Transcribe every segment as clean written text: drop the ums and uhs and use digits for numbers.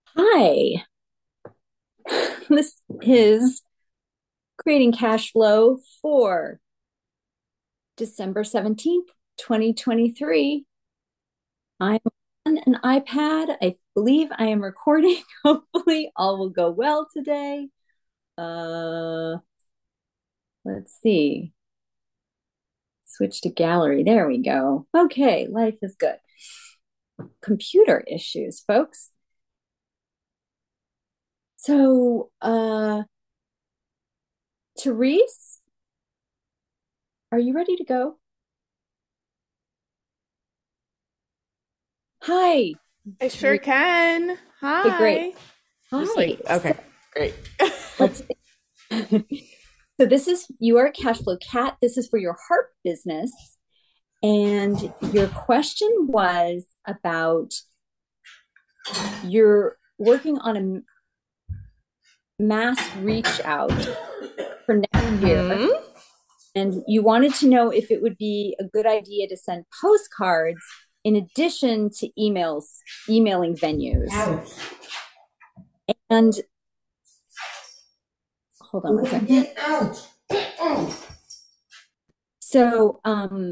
Hi, this is creating cash flow for December 17th, 2023. I'm on an iPad. I believe I am recording. Hopefully, all will go well today. Uh, let's see. Switch to gallery. There we go. Okay, life is good. Computer issues, folks. So, Therese, are you ready to go? Hi. I sure Therese. can. Okay, great. Hi. Just Hi. like, okay, great. Let's So this is you are a cash flow cat. This is for your heart business. And your question was about you're working on a mass reach out for next year. Mm-hmm. And you wanted to know if it would be a good idea to send postcards in addition to emailing venues. And hold on one second. Get out. Get out. So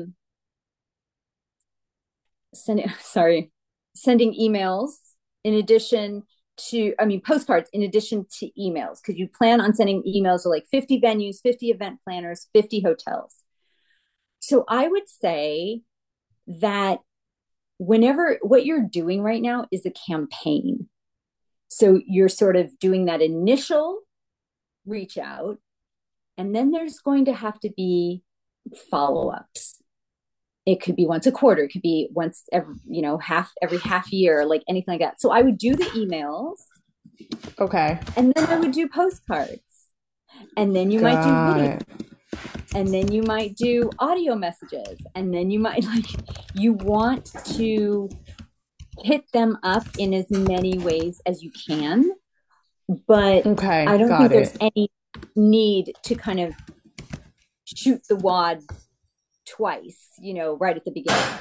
sending emails in addition to, I mean, postcards in addition to emails, because you plan on sending emails to like 50 venues, 50 event planners, 50 hotels. So I would say that whenever what you're doing right now is a campaign. So you're sort of doing that initial reach out, and then there's going to have to be follow ups. It could be once a quarter, it could be once every, every half year, like anything like that. So I would do the emails, Okay. and then I would do postcards, and then you might do Got video, it. and then you might do audio messages, and then you might you want to hit them up in as many ways as you can, but Okay, I don't think got there's it. any need to kind of shoot the wad twice, right at the beginning.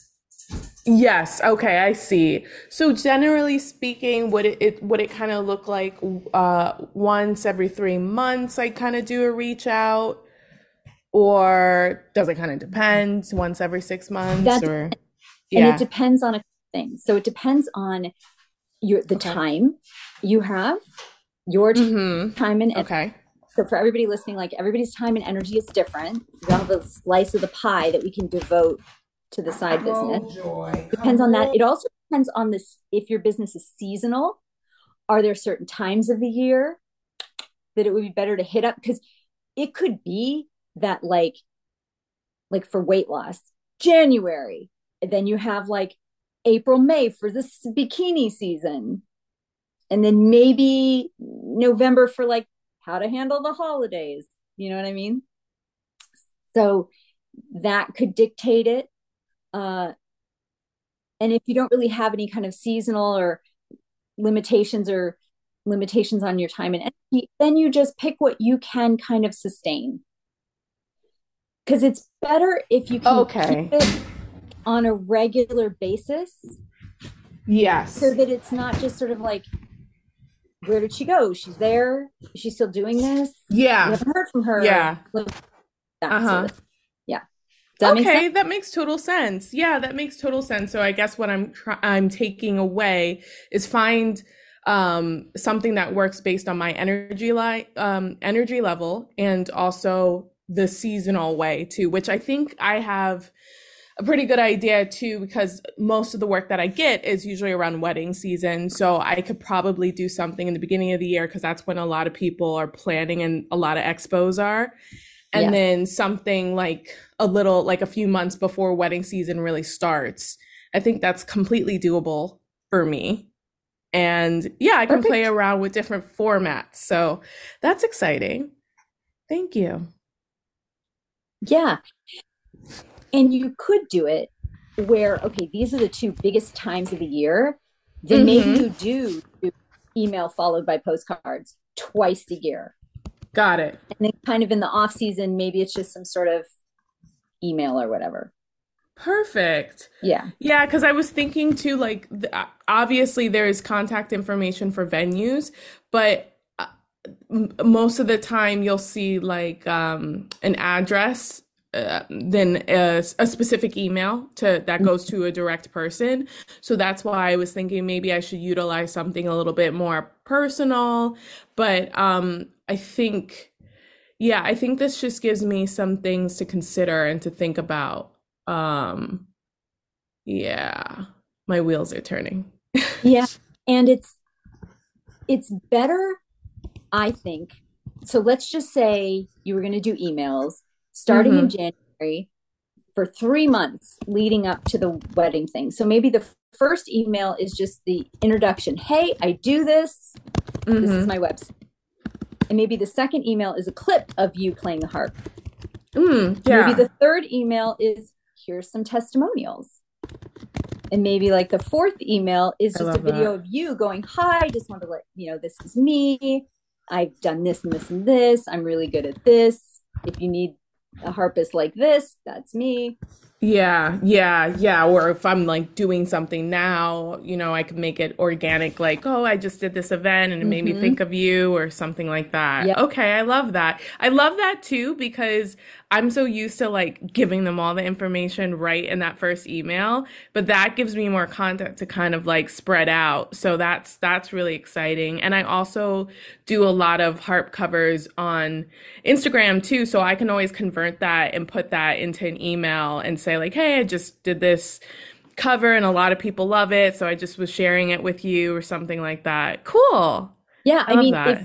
Yes, okay, I see. So generally speaking, would it kind of look like once every 3 months I kind of do a reach out, or does it kind of depend? Once every 6 months, That or and it yeah. depends on a thing. So it depends on the Okay. time you have, your Mm-hmm. time and energy. Okay. So for everybody listening, like everybody's time and energy is different. We all have a slice of the pie that we can devote to the side business. Oh joy. Depends Come on that. on. It also depends on this if your business is seasonal. Are there certain times of the year that it would be better to hit up? Because it could be that like for weight loss, January, and then you have like April, May for this bikini season, and then maybe November for like how to handle the holidays. You know what I mean? So that could dictate it. Uh, and if you don't really have any kind of seasonal or limitations or limitations on your time and energy, then you just pick what you can kind of sustain. Because it's better if you can keep Okay. it on a regular basis so Yes. that it's not just sort of like, where did she go? She's there. Is she still doing this? We Yeah. haven't heard from her. Yeah. Like that sort Uh-huh. of, yeah. Does that make sense? Okay, that makes total sense. Yeah, that makes total sense. So I guess what I'm taking away is find something that works based on my energy level, and also the seasonal way too, which I think I have a pretty good idea too, because most of the work that I get is usually around wedding season. So I could probably do something in the beginning of the year because that's when a lot of people are planning and a lot of expos are. And Yes. then something like a little, like a few months before wedding season really starts. I think that's completely doable for me. And yeah, I can play Perfect. around with different formats. So that's exciting. Thank you. Yeah. And you could do it where, okay, these are the two biggest times of the year. Then maybe Mm-hmm. you do email followed by postcards twice a year. Got it. And then kind of in the off season, maybe it's just some sort of email or whatever. Perfect. Yeah. Yeah, because I was thinking too, like, obviously there is contact information for venues, but most of the time you'll see like an address, then a specific email to that goes to a direct person. So that's why I was thinking maybe I should utilize something a little bit more personal. But I think, yeah, I think this just gives me some things to consider and to think about. Yeah, my wheels are turning. Yeah. And it's better, I think. So let's just say you were going to do emails starting in Mm-hmm. January for 3 months leading up to the wedding thing. So maybe the first email is just the introduction. Hey, I do this. This is Mm-hmm. my website. And maybe the second email is a clip of you playing the harp. Maybe Yeah, the third email is here's some testimonials. And maybe like the fourth email is I just a love video that. of you going, hi, just want to let you know this is me. I've done this and this and this. I'm really good at this. If you need a harpist like this, that's me. Yeah, yeah, yeah. Or if I'm like doing something now, I could make it organic, like, oh, I just did this event and it made me Mm-hmm. think of you or something like that. Yep. Okay, I love that. I love that too because I'm so used to like giving them all the information right in that first email, but that gives me more content to kind of like spread out. So that's really exciting. And I also do a lot of harp covers on Instagram too, so I can always convert that and put that into an email and say like, "Hey, I just did this cover and a lot of people love it, so I just was sharing it with you or something like that." Cool. Yeah. I I love mean, if that.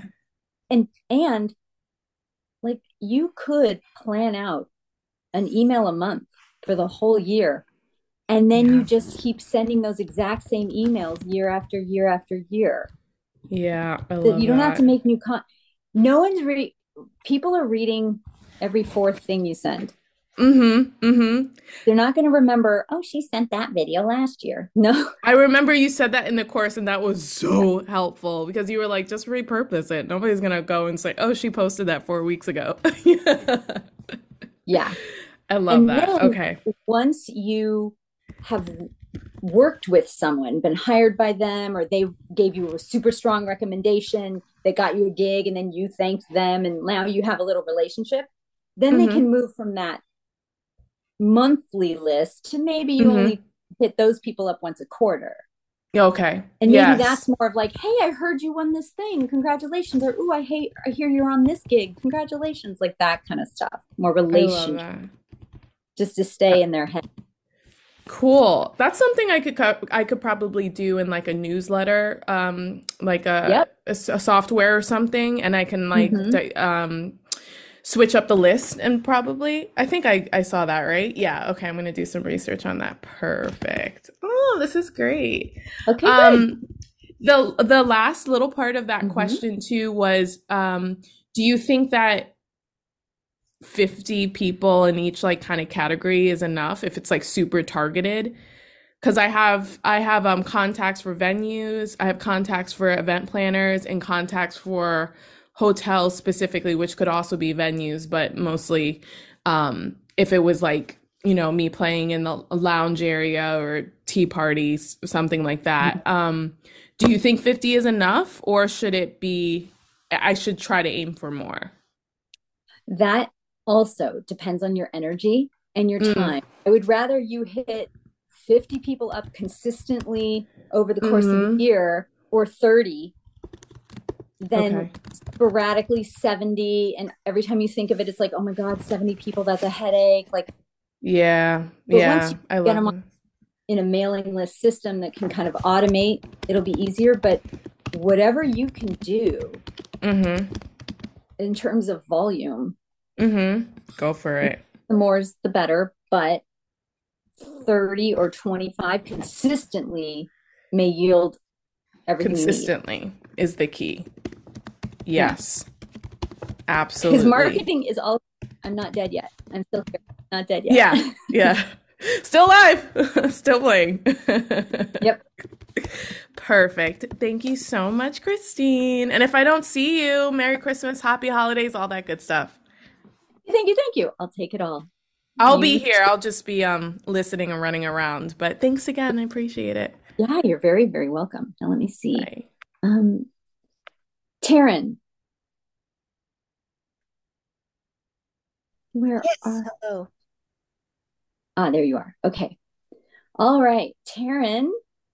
and like you could plan out an email a month for the whole year. And then you Yeah. just keep sending those exact same emails year after year after year. Yeah, I That love you don't have to that. make new no one's people are reading every fourth thing you send. Mm-hmm. Mm-hmm. They're not going to remember, oh, she sent that video last year. No. I remember you said that in the course, and that was Yeah. so helpful because you were like, just repurpose it. Nobody's gonna go and say, "Oh, she posted that 4 weeks ago." Yeah. Yeah. I love And that. then Okay. once you have worked with someone, been hired by them, or they gave you a super strong recommendation that got you a gig, and then you thanked them, and now you have a little relationship, then they Mm-hmm. can move from that monthly list to maybe you Mm-hmm. only hit those people up once a quarter. Okay. And maybe that's Yes. more of like, hey, I heard you won this thing. Congratulations. Or, ooh, I hear you're on this gig. Congratulations. Like that kind of stuff. More I love relationship, that. just to stay in their head. Cool. That's something I could probably do in like a newsletter, like Yep. a software or something, and I can like Mm-hmm. switch up the list and probably I think I saw that right. Yeah. Okay. I'm gonna do some research on that. Perfect. Oh, this is great. Okay, good. Um, the last little part of that Mm-hmm. question too was, do you think that 50 people in each like kind of category is enough if it's like super targeted? Because I have contacts for venues, I have contacts for event planners and contacts for hotels specifically, which could also be venues, but mostly if it was like, me playing in the lounge area or tea parties, something like that. Do you think 50 is enough or should it be, I should try to aim for more? That also depends on your energy and your Mm, time. I would rather you hit 50 people up consistently over the course of a mm-hmm. year or 30 than Okay. sporadically 70. And every time you think of it, it's like, oh my God, 70 people, that's a headache. Like, Yeah. but once Yeah. you I get love them it. in a mailing list system that can kind of automate, it'll be easier. But whatever you can do Mm-hmm. in terms of volume, Mm-hmm. Go for it. the more is the better. But 30 or 25 consistently may yield everything you need. Consistently is the key. Yeah. Yes, Because absolutely. marketing is all, I'm not dead yet. I'm still here. Not dead yet. Yeah, yeah. Still alive, still playing. Yep. Perfect. Thank you so much, Christine. And if I don't see you, Merry Christmas, Happy Holidays, all that good stuff. Thank you. Thank you. I'll take it all. I'll be You, here. I'll just be listening and running around. But thanks again. I appreciate it. yeah, you're very, very welcome. Now let me see. Bye. Um, Taryn, where Yes, are, hello. there you are. Okay. All right. Taryn,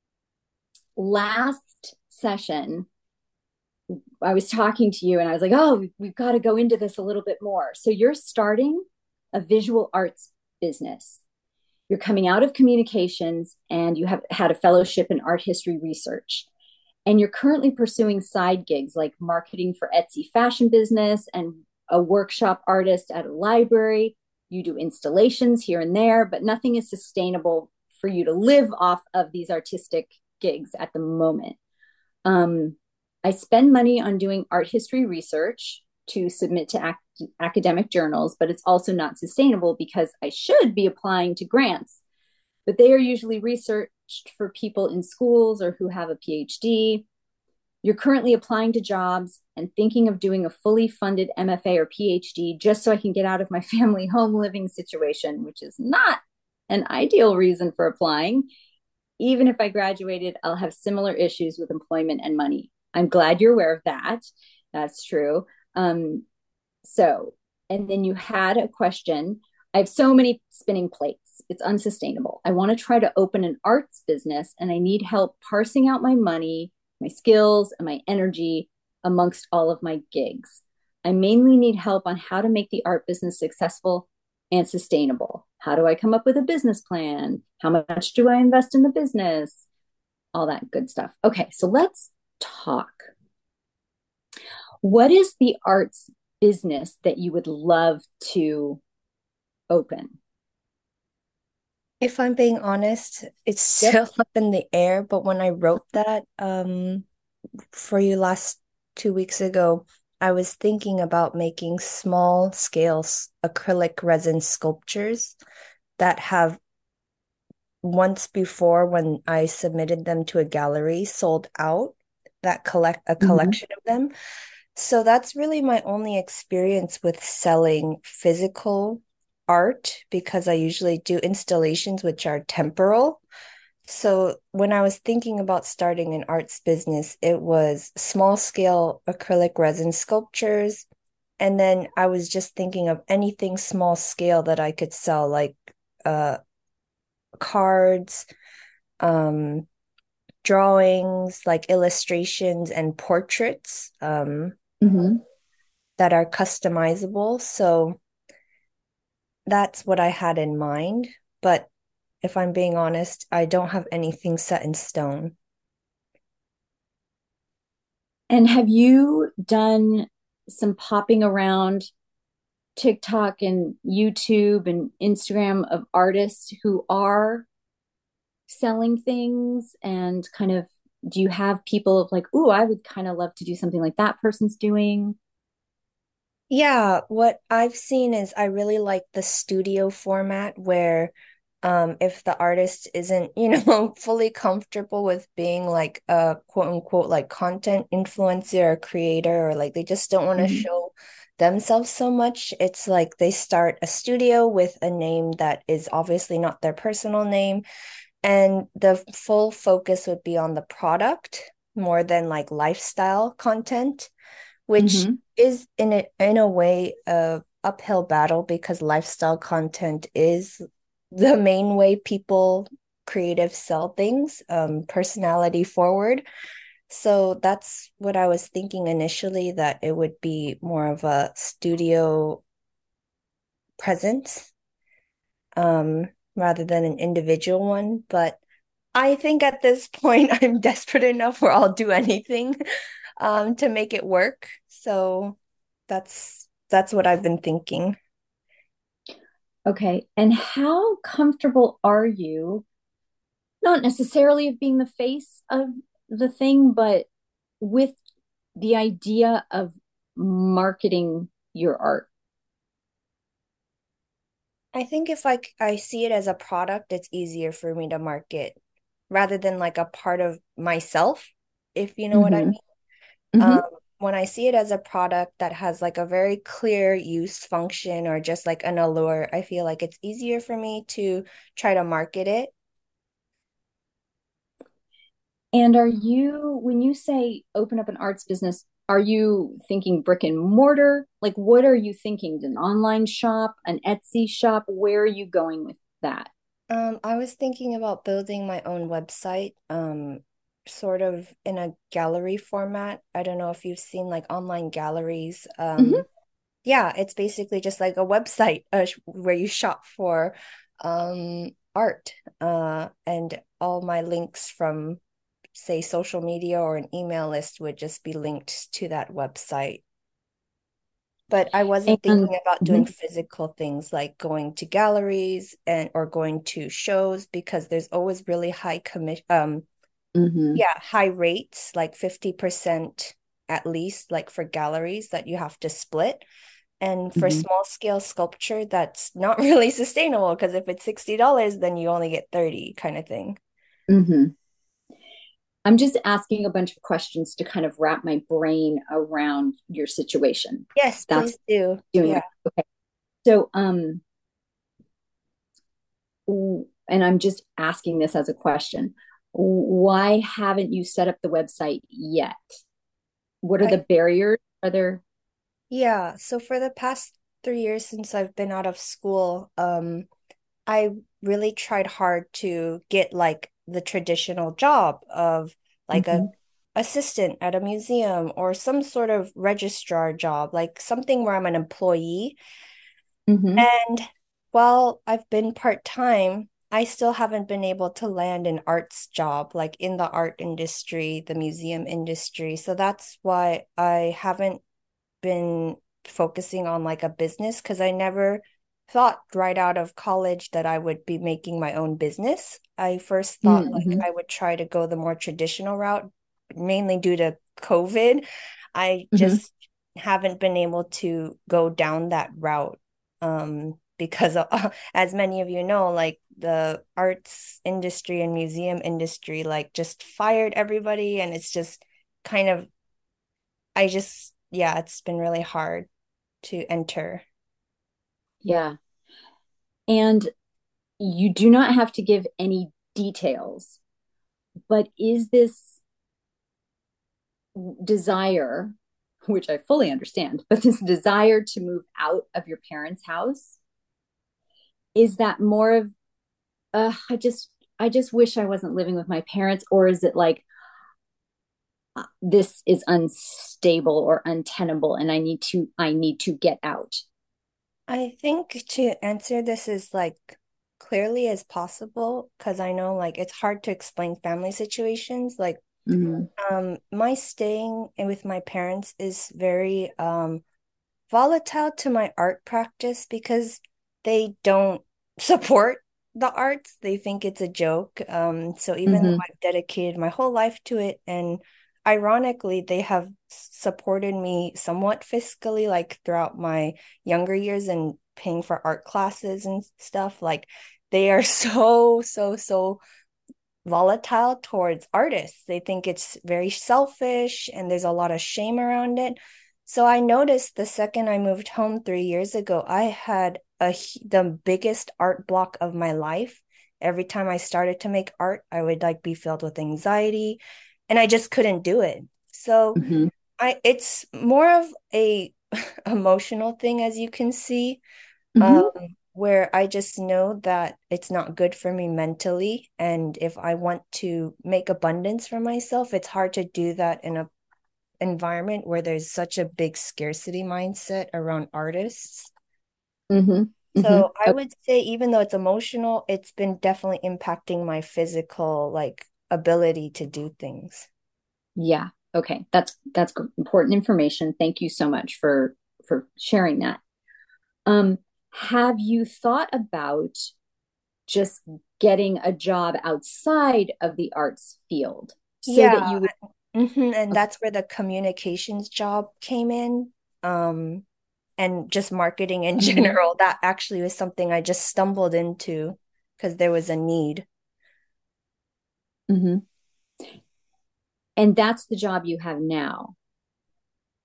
last session, I was talking to you and I was like, oh, we've got to go into this a little bit more. So you're starting a visual arts business. You're coming out of communications and you have had a fellowship in art history research. And you're currently pursuing side gigs like marketing for Etsy fashion business and a workshop artist at a library. You do installations here and there, but nothing is sustainable for you to live off of these artistic gigs at the moment. Um, I spend money on doing art history research to submit to academic journals, but it's also not sustainable because I should be applying to grants, but they are usually researched for people in schools or who have a PhD. You're currently applying to jobs and thinking of doing a fully funded MFA or PhD just so I can get out of my family home living situation, which is not an ideal reason for applying. Even if I graduated, I'll have similar issues with employment and money. I'm glad you're aware of that. That's true. So, and then you had a question. I have so many spinning plates. It's unsustainable. I want to try to open an arts business and I need help parsing out my money, my skills, and my energy amongst all of my gigs. I mainly need help on how to make the art business successful and sustainable. How do I come up with a business plan? How much do I invest in the business? All that good stuff. Okay, so let's talk. What is the arts business that you would love to open? If I'm being honest, it's Yep. still up in the air, but when I wrote that for you last 2 weeks ago, I was thinking about making small scale acrylic resin sculptures that have once before when I submitted them to a gallery sold out that collect a Mm-hmm. collection of them. So that's really my only experience with selling physical art because I usually do installations which are temporal. So when I was thinking about starting an arts business, it was small scale acrylic resin sculptures. And then I was just thinking of anything small scale that I could sell, like uh cards, um, drawings, like illustrations and portraits. Mm-hmm. That are customizable. So that's what I had in mind. But if I'm being honest, I don't have anything set in stone. And have you done some popping around TikTok and YouTube and Instagram of artists who are selling things and kind of do you have people of like, ooh, I would kind of love to do something like that person's doing? Yeah, what I've seen is I really like the studio format where if the artist isn't, fully comfortable with being like a quote unquote like content influencer or creator or like they just don't want to Mm-hmm. show themselves so much, it's like they start a studio with a name that is obviously not their personal name and the full focus would be on the product more than like lifestyle content, which Mm-hmm. is in a way a uphill battle because lifestyle content is the main way people creative sell things, personality forward. So that's what I was thinking initially, that it would be more of a studio presence, rather than an individual one. But I think at this point I'm desperate enough where I'll do anything to make it work. So that's what I've been thinking. Okay. And how comfortable are you, not necessarily of being the face of the thing, but with the idea of marketing your art? I think if I see it as a product, it's easier for me to market rather than like a part of myself, if you know what I Mm-hmm. mean. Mm-hmm. Um, when I see it as a product that has like a very clear use function or just like an allure, I feel like it's easier for me to try to market it. And are you, when you say open up an arts business, are you thinking brick and mortar? Like, what are you thinking? An online shop, an Etsy shop? Where are you going with that? I was thinking about building my own website, sort of in a gallery format. I don't know if you've seen like online galleries. Mhm. Yeah, it's basically just like a website where you shop for art. And all my links from, say, social media or an email list would just be linked to that website. But I wasn't And thinking about doing mhm, physical things like going to galleries and or going to shows because there's always really high mhm, high rates, like 50% at least, like for galleries that you have to split. And for mhm, small scale sculpture, that's not really sustainable because if it's $60, then you only get 30 kind of thing. mhm. I'm just asking a bunch of questions to kind of wrap my brain around your situation. Yes, That's please do. what I'm doing Yeah. right. Okay. So, and I'm just asking this as a question. Why haven't you set up the website yet? What are I the barriers? Are there? Yeah, so for the past 3 years since I've been out of school, I really tried hard to get like the traditional job of like a Mhm, assistant at a museum or some sort of registrar job, like something where I'm an employee. mhm, And while I've been part-time, I still haven't been able to land an arts job, like in the art industry, the museum industry. So that's why I haven't been focusing on like a business because I never thought right out of college that I would be making my own business. I first thought like mhm, I would try to go the more traditional route, mainly due to COVID. I mhm. just haven't been able to go down that route because of, as many of you know, like the arts industry and museum industry like just fired everybody and it's just kind of yeah, it's been really hard to enter. Yeah. And you do not have to give any details, but is this desire, which I fully understand, but this desire to move out of your parents' house, is that more of, I just wish I wasn't living with my parents, or is it like, this is unstable or untenable and I need to get out? I think to answer this as like clearly as possible, because I know like it's hard to explain family situations. Like Mm-hmm. my staying with my parents is very volatile to my art practice because they don't support the arts. They think it's a joke. So even though Mm-hmm. I've dedicated my whole life to it, and ironically, they have supported me somewhat fiscally, like throughout my younger years and paying for art classes and stuff. Like they are so volatile towards artists. They think it's very selfish and there's a lot of shame around it. So I noticed the second I moved home 3 years ago, I had the biggest art block of my life. Every time I started to make art, I would like be filled with anxiety and I just couldn't do it. So Mm-hmm. I it's more of a emotional thing as you can see um, Mm-hmm. where I just know that it's not good for me mentally. And if I want to make abundance for myself, it's hard to do that in a environment where there's such a big scarcity mindset around artists. Mm-hmm. Mm-hmm. So I Okay. would say even though it's emotional, it's been definitely impacting my physical like ability to do things. Yeah. Okay. That's important information. Thank you so much for sharing that. Um, have you thought about just getting a job outside of the arts field so Yeah. that you would? And that's where the communications job came in. Um, and just marketing in Mhm, general. That actually was something I just stumbled into because there was a need. mhm. And that's the job you have now.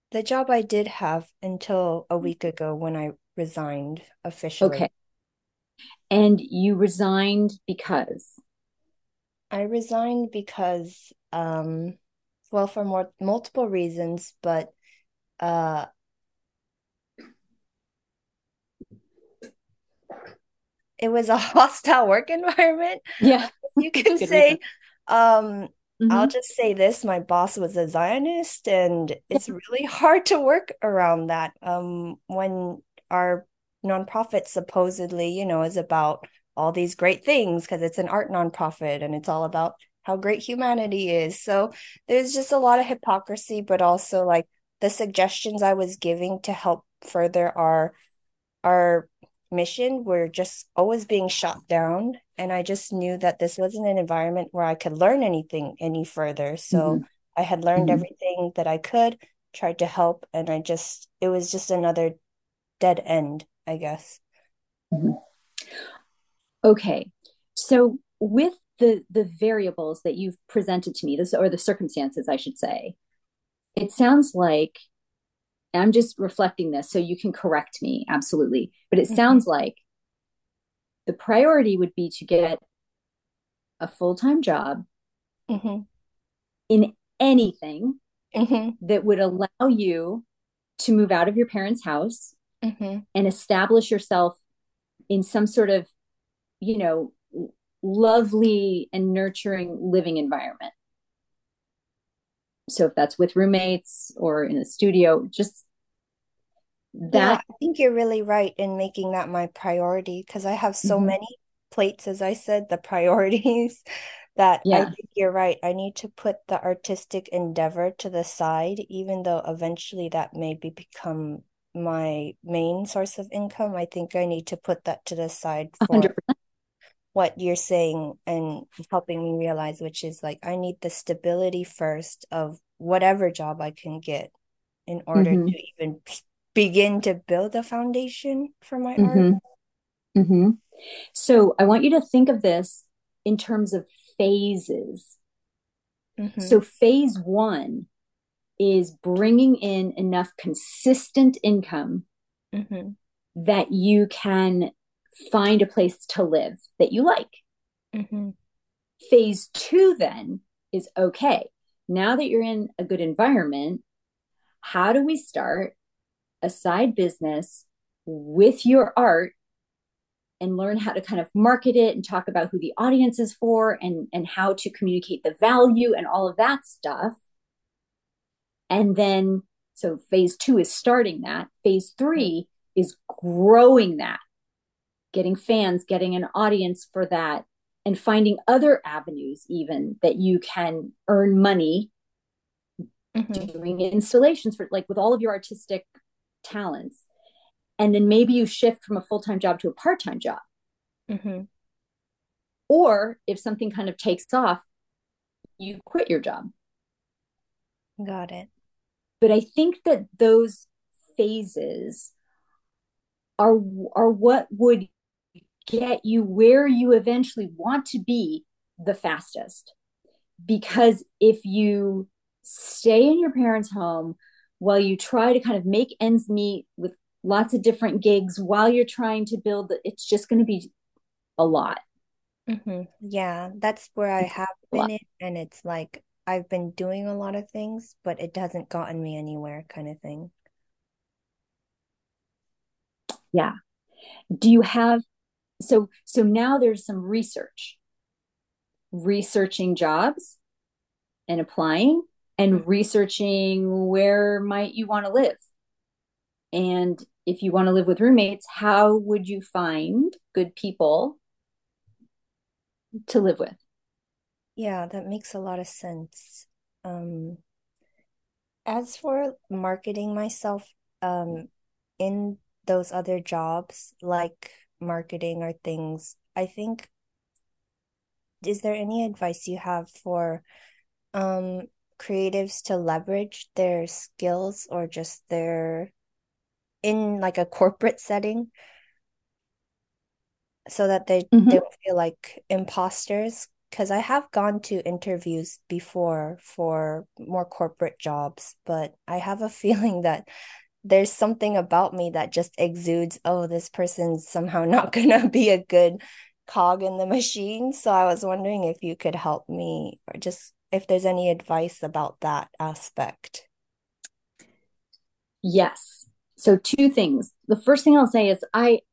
The job I did have until a week ago when I resigned officially. Okay. And you resigned because, I resigned because, well, for multiple reasons, but uh, it was a hostile work environment. yeah, You can good reason. say, um, I'll Hmm. just say this, my boss was a Zionist, and it's really hard to work around that. When our nonprofit supposedly, is about all these great things because it's an art nonprofit and it's all about how great humanity is. So there's just a lot of hypocrisy, but also like the suggestions I was giving to help further our mission were just always being shot down. And I just knew that this wasn't an environment where I could learn anything any further. So Hmm. I had learned Hmm. everything that I could, tried to help, and it was just another dead end, I guess. Hmm. Okay. So with the variables that you've presented to me, this or the circumstances, I should say, it sounds like I'm just reflecting this so you can correct me, absolutely. But it Mhm, sounds like the priority would be to get a full-time job mhm, in anything mhm, that would allow you to move out of your parents' house mhm. and establish yourself in some sort of, you know, lovely and nurturing living environment. So if that's with roommates or in a studio, just Yeah, that. I think you're really right in making that my priority because I have so Mhm. many plates, as I said, the priorities that I Yeah, think you're right. I need to put the artistic endeavor to the side, even though eventually that become my main source of income. I think I need to put that to the side for 100%. what you're saying and helping me realize, which is like I need the stability first of whatever job I can get in order Hmm. to even begin to build a foundation for my art. Hmm. Hmm. So I want you to think of this in terms of phases. Mm-hmm. So phase one is bringing in enough consistent income Mm-hmm. that you can find a place to live that you like. Mm-hmm. Phase two then is okay. Now that you're in a good environment, how do we start a side business with your art and learn how to kind of market it and talk about who the audience is for and how to communicate the value and all of that stuff. And then, so phase two is starting that. Phase three is growing that, getting fans, getting an audience for that, and finding other avenues even that you can earn money Mm-hmm. doing installations for, like with all of your artistic talents. And then maybe you shift from a full-time job to a part-time job. Mm-hmm. Or if something kind of takes off, you quit your job. Got it. But I think that those phases are are what would get you where you eventually want to be the fastest. Because if you stay in your parents' home while you try to kind of make ends meet with lots of different gigs while you're trying to build, it's just going to be a lot. Mm-hmm. Yeah, that's where I It's have a lot. been in, and it's like I've been doing a lot of things, but it hasn't gotten me anywhere, kind of thing. Yeah. Do you have, so now there's some researching jobs and applying and researching where might you want to live. And if you want to live with roommates, how would you find good people to live with? Yeah, that makes a lot of sense. Um, as for marketing myself, in those other jobs, like marketing or things, I think, is there any advice you have for um creatives to leverage their skills or just their in like a corporate setting so that they Mm-hmm. don't feel like imposters? because I have gone to interviews before for more corporate jobs, but I have a feeling that there's something about me that just exudes, oh, this person's somehow not gonna be a good cog in the machine. So I was wondering if you could help me or just if there's any advice about that aspect. Yes. So two things. The first thing I'll say is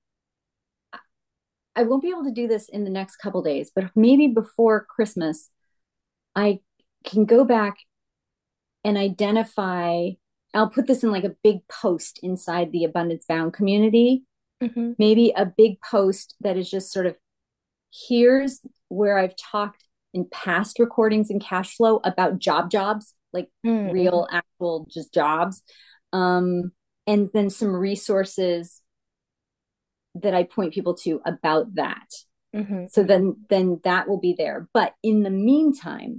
I won't be able to do this in the next couple days, but maybe before Christmas, I can go back and identify. I'll put this in like a big post inside the Abundance Bound community, Mm-hmm. maybe a big post that is just sort of here's where I've talked in past recordings and cash flow about jobs, like Mm-hmm. real, actual, just jobs. And then some resources that I point people to about that. Mm-hmm. So then that will be there. But in the meantime,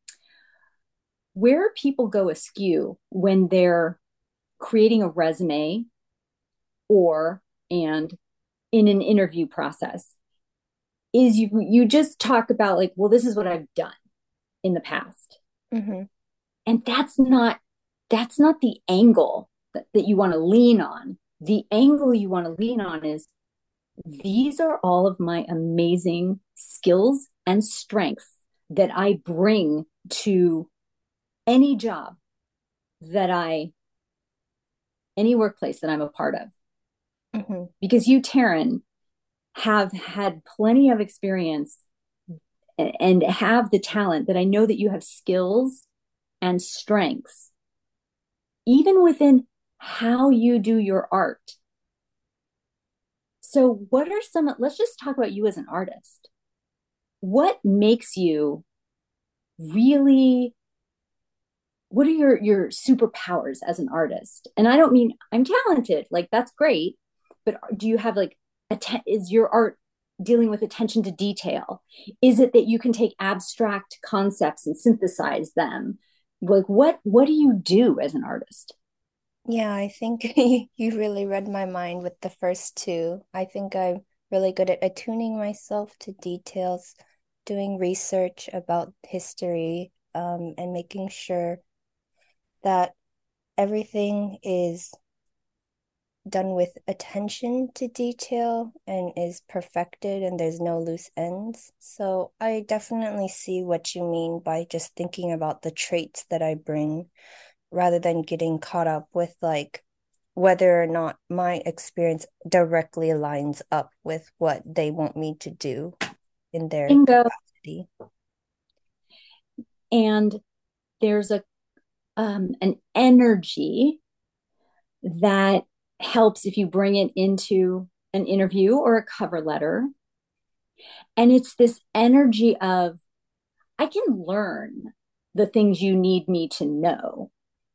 where people go askew when they're creating a resume or and in an interview process is you just talk about like, well, this is what I've done in the past. Mm-hmm. And that's not the angle that you want to lean on. The angle you want to lean on is these are all of my amazing skills and strengths that I bring to any job that any workplace that I'm a part of. Mm-hmm. Because you, Taryn, have had plenty of experience and have the talent that I know that you have skills and strengths, even within how you do your art. So, what are let's just talk about you as an artist. What makes you really, what are your superpowers as an artist? And I don't mean I'm talented, like that's great, but do you have like, is your art dealing with attention to detail? Is it that you can take abstract concepts and synthesize them? Like what do you do as an artist? Yeah, I think you really read my mind with the first two. I think I'm really good at attuning myself to details, doing research about history, and making sure that everything is done with attention to detail and is perfected and there's no loose ends. So I definitely see what you mean by just thinking about the traits that I bring rather than getting caught up with like whether or not my experience directly lines up with what they want me to do in their Bingo. capacity. And there's an energy that helps if you bring it into an interview or a cover letter. And it's this energy of, I can learn the things you need me to know,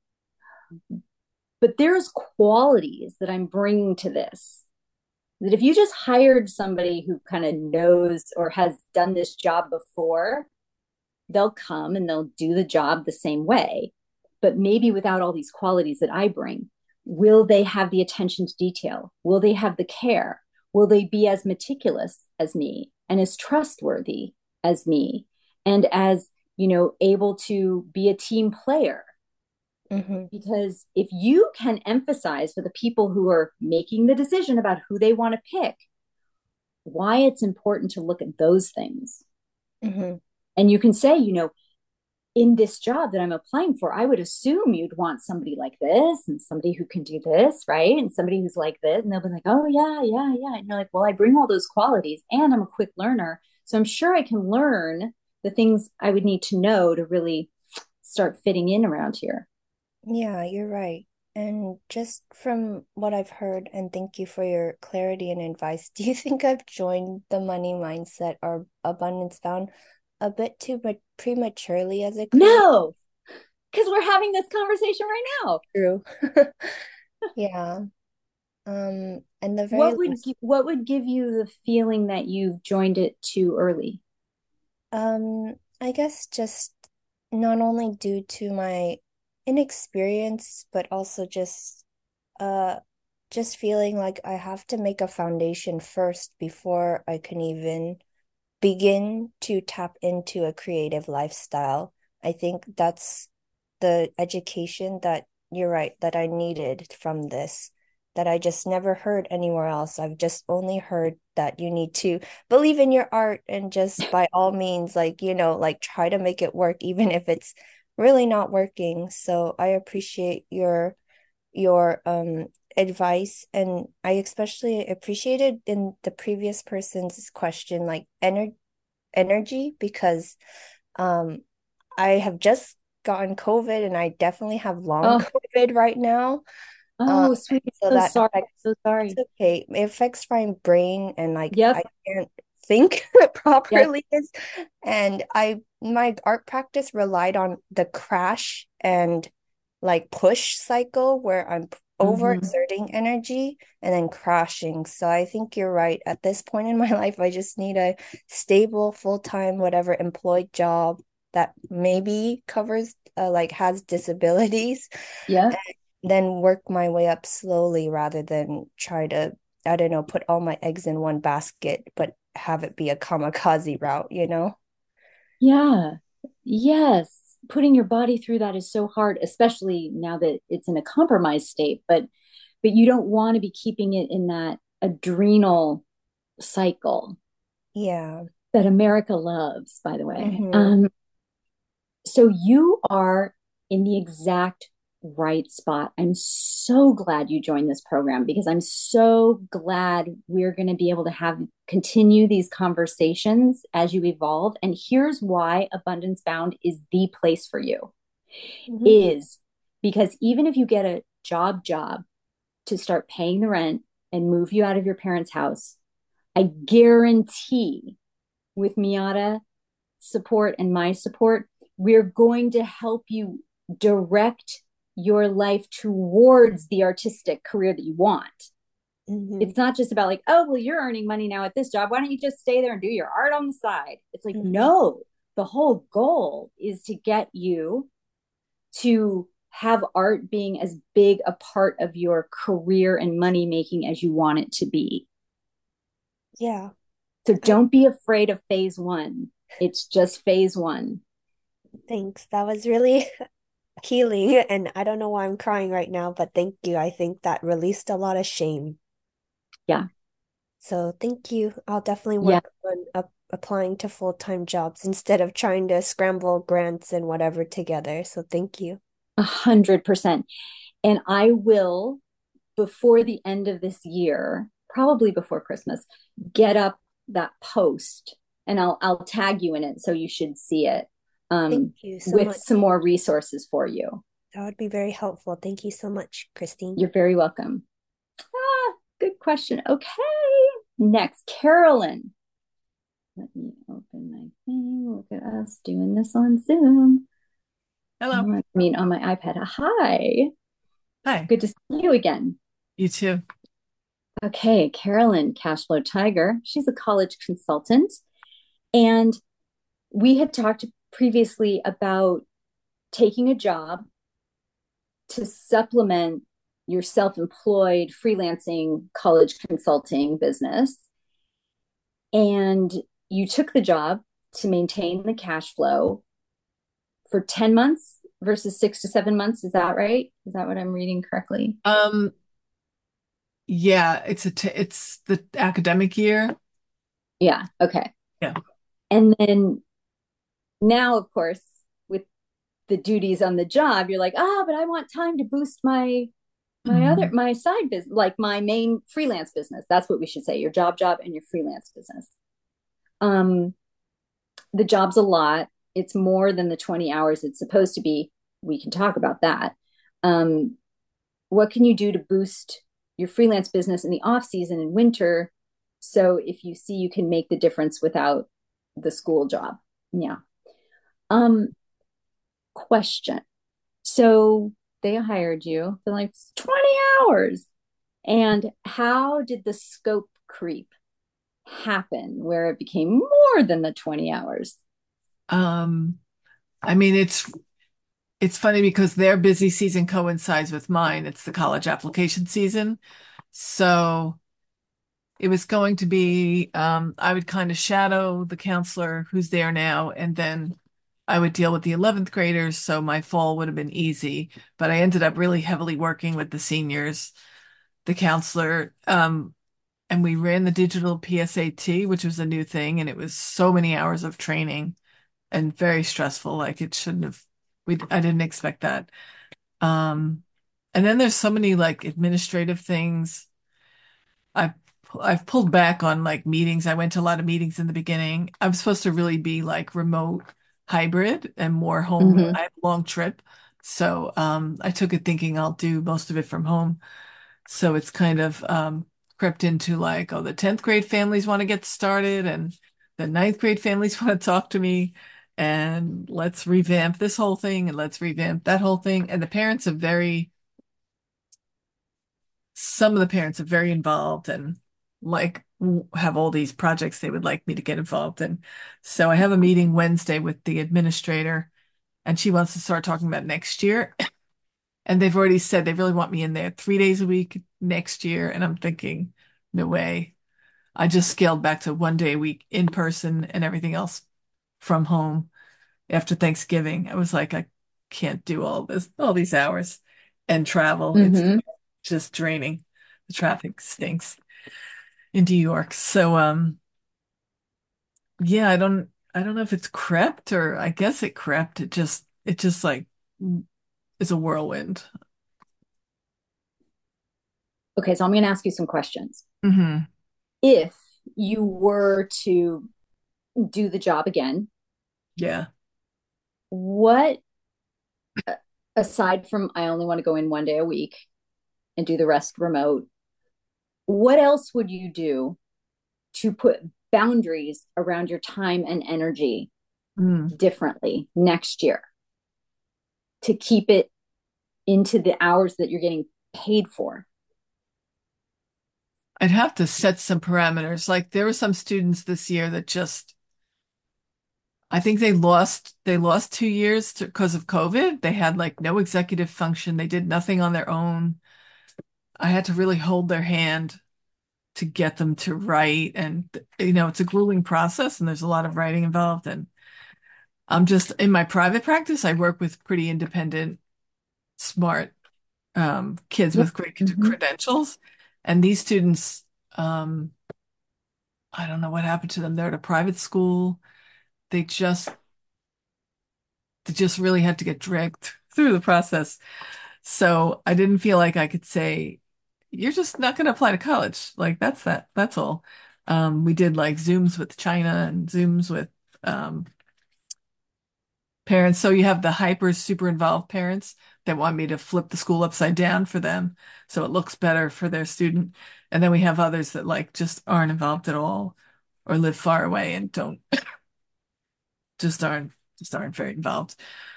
but there's qualities that I'm bringing to this that if you just hired somebody who kind of knows or has done this job before, they'll come and they'll do the job the same way, but maybe without all these qualities that I bring. Will they have the attention to detail? Will they have the care? Will they be as meticulous as me and as trustworthy as me and as, able to be a team player? Mm-hmm. Because if you can emphasize for the people who are making the decision about who they want to pick, why it's important to look at those things. Mm-hmm. And you can say, in this job that I'm applying for, I would assume you'd want somebody like this and somebody who can do this, right? And somebody who's like this. And they'll be like, oh, yeah, yeah, yeah. And you're like, well, I bring all those qualities and I'm a quick learner. So I'm sure I can learn the things I would need to know to really start fitting in around here. Yeah, you're right. And just from what I've heard, and thank you for your clarity and advice, do you think I've joined the money mindset or abundance bound a bit too but prematurely as a creator? No, because we're having this conversation right now. True. Yeah. And the very last, What would give you the feeling that you've joined it too early? I guess just not only due to my inexperience, but also uh just feeling like I have to make a foundation first before I can even begin to tap into a creative lifestyle. I think that's the education that you're right, that I needed from this, that I just never heard anywhere else. I've just only heard that you need to believe in your art and just by all means, like, like try to make it work, even if it's really not working. So I appreciate your advice, and I especially appreciated in the previous person's question, like energy, because um I have just gotten COVID and I definitely have long Oh, COVID right now. Um, oh, sweet. so So that sorry. affects, So it's sorry. okay. It affects my brain and like I Yep. can't think Yep. properly. And my art practice relied on the crash and like push cycle where I'm Hmm. overexerting energy and then crashing. So I think you're right. At this point in my life, I just need a stable, full-time, whatever employed job that maybe covers like has disabilities, Yep. then work my way up slowly rather than try to, I don't know, put all my eggs in one basket, but have it be a kamikaze route, you know? Yeah. Yes. Putting your body through that is so hard, especially now that it's in a compromised state. But you don't want to be keeping it in that adrenal cycle Yeah. that America loves, by the way. Mm-hmm. So you are in the exact right spot. I'm so glad you joined this program because I'm so glad we're going to be able to have continue these conversations as you evolve. And here's why Abundance Bound is the place for you. Mm-hmm. Is because even if you get a job to start paying the rent and move you out of your parents' house, I guarantee with Miata support and my support, we're going to help you direct your life towards the artistic career that you want. Mm-hmm. It's not just about like, oh, well, you're earning money now at this job. Why don't you just stay there and do your art on the side? It's like, Mm-hmm. no, the whole goal is to get you to have art being as big a part of your career and money making as you want it to be. Yeah. So I don't be afraid of phase one. It's just phase one. Thanks. That was really healing. And I don't know why I'm crying right now, but thank you. I think that released a lot of shame. Yeah. So thank you. I'll definitely Yeah. work on applying to full-time jobs instead of trying to scramble grants and whatever together. So thank you. 100%. And I will, before the end of this year, probably before Christmas, get up that post and I'll tag you in it so you should see it Thank you so with much. some more resources for you. That would be very helpful. Thank you so much, Christine. You're very welcome. Good question. Okay. Next, Carolyn. Let me open my thing. Look at us doing this on Zoom. Hello. I mean, on my iPad. Hi. Hi. Good to see you again. You too. Okay, Carolyn, Cashflow Tiger. She's a college consultant. And we had talked previously about taking a job to supplement your self employed freelancing college consulting business. And you took the job to maintain the cash flow for 10 months versus 6 to 7 months. Is that right? Is that what I'm reading correctly? Um, yeah, it's the academic year. Yeah. Okay. Yeah. And then now, of course, with the duties on the job, you're like, but I want time to boost Mhm. my side business, like my main freelance business. That's what we should say, your job and your freelance business. Um, the job's a lot. It's more than the 20 hours it's supposed to be. We can talk about that. Um, what can you do to boost your freelance business in the off season in winter? So if you see you can make the difference without the school job. Yeah. Um, question. So they hired you for like 20 hours. And how did the scope creep happen where it became more than the 20 hours? Um, I mean it's funny because their busy season coincides with mine. It's the college application season. So it was going to be, I would kind of shadow the counselor who's there now, and then I would deal with the 11th graders, so my fall would have been easy. But I ended up really heavily working with the seniors, the counselor, and we ran the digital PSAT, which was a new thing, and it was so many hours of training and very stressful. Like it shouldn't have, I didn't expect that. Um, and then there's so many like administrative things. I've I've pulled back on like meetings. I went to a lot of meetings in the beginning. I'm supposed to really be like remote hybrid and more home. Hmm. I have a long trip. So I took it thinking I'll do most of it from home. So it's kind of crept into like, oh, the 10th grade families want to get started and the ninth grade families want to talk to me and let's revamp this whole thing and let's revamp that whole thing. And the parents are very some of the parents are very involved and like have all these projects they would like me to get involved in. So I have a meeting Wednesday with the administrator and she wants to start talking about next year. And they've already said they really want me in there 3 days a week next year. And I'm thinking, no way. I just scaled back to 1 day a week in person and everything else from home after Thanksgiving. I was like, I can't do all these hours and travel. It's Hmm. just draining. The traffic stinks in New York. So yeah, I don't know if it's crept or I guess it crept. It just like is a whirlwind. Okay, so I'm going to ask you some questions. Hmm. If you were to do the job again, Yeah. what, aside from I only want to go in 1 day a week and do the rest remote, what else would you do to put boundaries around your time and energy Mm. differently next year to keep it into the hours that you're getting paid for? I'd have to set some parameters. Like there were some students this year that just I think they lost 2 years because of COVID. They had like no executive function. They did nothing on their own. I had to really hold their hand to get them to write. And, it's a grueling process and there's a lot of writing involved. And I'm just in my private practice, I work with pretty independent, smart kids Yeah. with great Mm-hmm. credentials. And these students, um, I don't know what happened to them. They're at a private school. They just, they just really had to get dragged through the process. So I didn't feel like I could say, you're just not going to apply to college. Like that's that. That's all. We did like Zooms with China and Zooms with um, parents. So you have the hyper super involved parents that want me to flip the school upside down for them so it looks better for their student. And then we have others that like just aren't involved at all or live far away and don't just aren't just aren't very involved.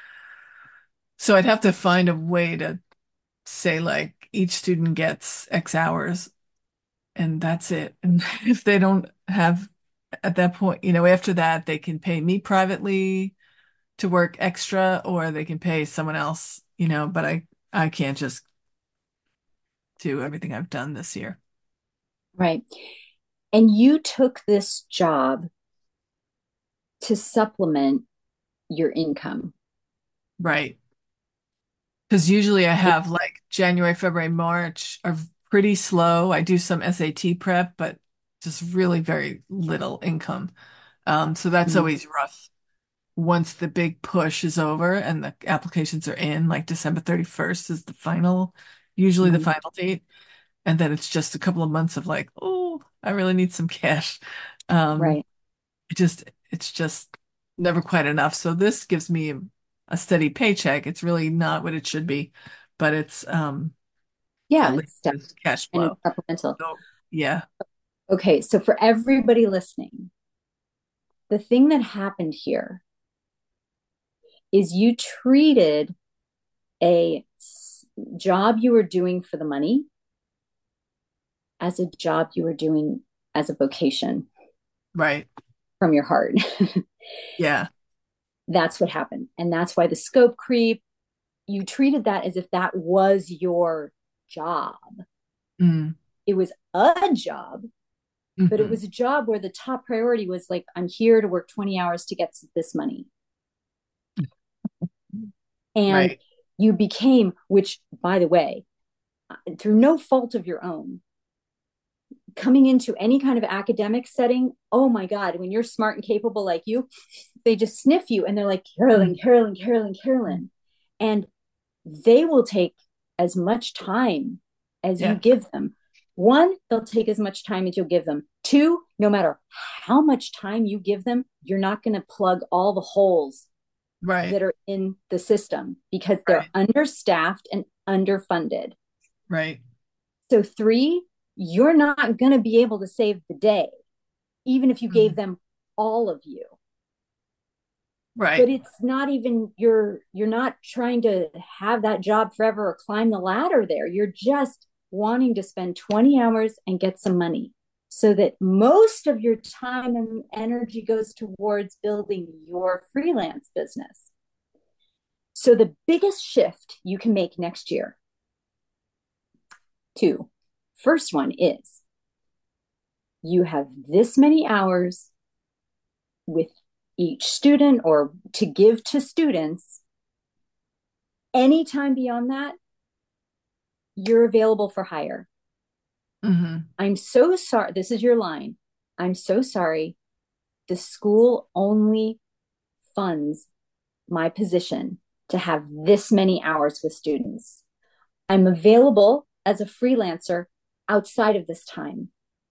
So I'd have to find a way to say like each student gets X hours and that's it. And if they don't have at that point, after that, they can pay me privately to work extra or they can pay someone else, but I can't just do everything I've done this year. Right. And you took this job to supplement your income. Right. Because usually I have like January, February, March are pretty slow. I do some SAT prep, but just really very little income. So that's Mm. always rough. Once the big push is over and the applications are in, like December 31st is usually the Mhm. final date. And then it's just a couple of months of like, oh, I really need some cash. Um, Right. it's just never quite enough. So this gives me a steady paycheck. It's really not what it should be, but it's at Yeah, least it's step it's cash and it's flow. supplemental. So yeah. Okay, so for everybody listening, the thing that happened here is you treated a job you were doing for the money as a job you were doing as a vocation Right. from your heart. Yeah. That's what happened. And that's why the scope creep, you treated that as if that was your job. Mm, It was a job, but it Hmm. was a job where the top priority was like, I'm here to work 20 hours to get this money. And Right. you became, which by the way, through no fault of your own, coming into any kind of academic setting, oh my God, when you're smart and capable like you, they just sniff you and they're like, Carolyn, Carolyn, Carolyn, Carolyn. And they will take as much time as you Yeah. give them. One, they'll take as much time as you'll give them. Two, no matter how much time you give them, you're not going to plug all the holes Right. that are in the system because they're Right. understaffed and underfunded. Right. So, three, you're not going to be able to save the day, even if you gave Mhm. them all of you. But Right. it's not even you're not trying to have that job forever or climb the ladder there. You're just wanting to spend 20 hours and get some money so that most of your time and energy goes towards building your freelance business. So the biggest shift you can make next year, two, first one is you have this many hours with each student or to give to students. Anytime beyond that, you're available for hire. Hmm. I'm so sorry. This is your line. I'm so sorry. The school only funds my position to have this many hours with students. I'm available as a freelancer outside of this time,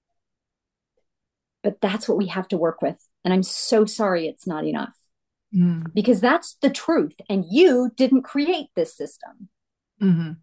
but that's what we have to work with. And I'm so sorry it's not enough Hmm. because that's the truth. And you didn't create this system. Hmm.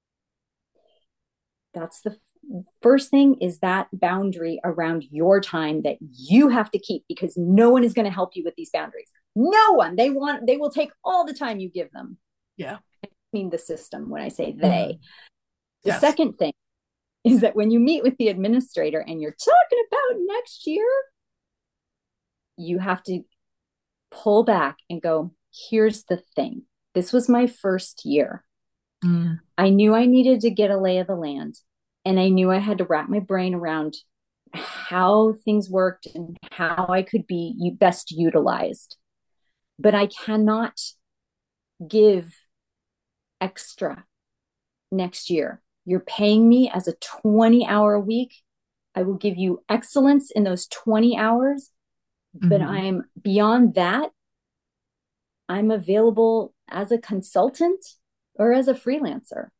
That's the first thing is that boundary around your time that you have to keep because no one is going to help you with these boundaries. No one. They will take all the time you give them. Yeah. I mean the system when I say Hmm. they. The Yes. second thing is that when you meet with the administrator and you're talking about next year, you have to pull back and go, here's the thing. This was my first year. Mm. I knew I needed to get a lay of the land, and I knew I had to wrap my brain around how things worked and how I could be best utilized. But I cannot give extra next year. You're paying me as a 20-hour a week. I will give you excellence in those 20 hours, but Hmm. I'm beyond that. I'm available as a consultant or as a freelancer.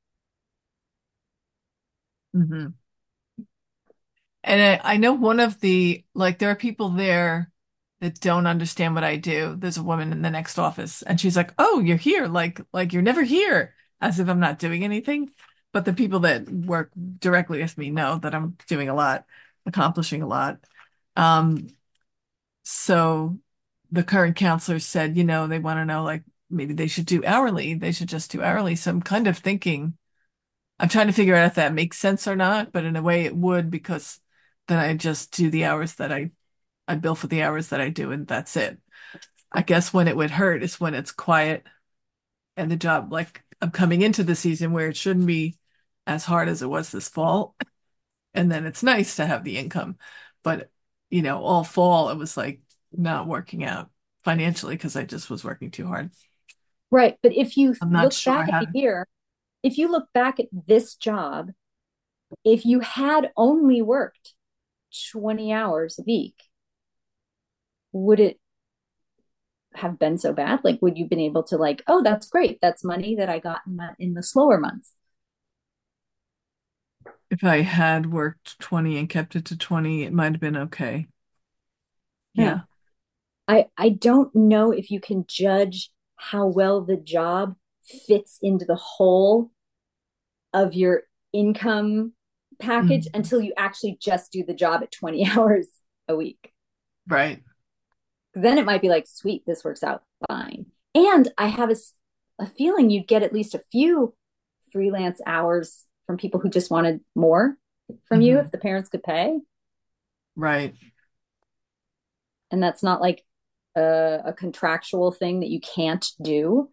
Hmm. And I know one of the, like, there are people there that don't understand what I do. There's a woman in the next office, and she's like, "Oh, you're here, like you're never here," as if I'm not doing anything. But the people that work directly with me know that I'm doing a lot, accomplishing a lot. Um, so the current counselor said, they want to know, like, maybe they should do hourly. They should just do hourly. So I'm kind of thinking, I'm trying to figure out if that makes sense or not, but in a way it would because then I just do the hours that I bill for the hours that I do and that's it. I guess when it would hurt is when it's quiet and the job, like I'm coming into the season where it shouldn't be as hard as it was this fall. And then it's nice to have the income. But, all fall it was like not working out financially because I just was working too hard. Right. But if you I'm not look sure back at how a to. year, if you look back at this job, if you had only worked 20 hours a week, would it have been so bad? Like, would you have been able to like, oh, that's great. That's money that I got in the slower months. If I had worked 20 and kept it to 20, it might have been okay. Yeah. Yeah. I don't know if you can judge how well the job fits into the whole of your income package Mhm. until you actually just do the job at 20 hours a week. Right. Then it might be like, sweet, this works out fine. And I have a feeling you'd get at least a few freelance hours from people who just wanted more from you if Hmm. the parents could pay. Right. And that's not like a contractual thing that you can't do.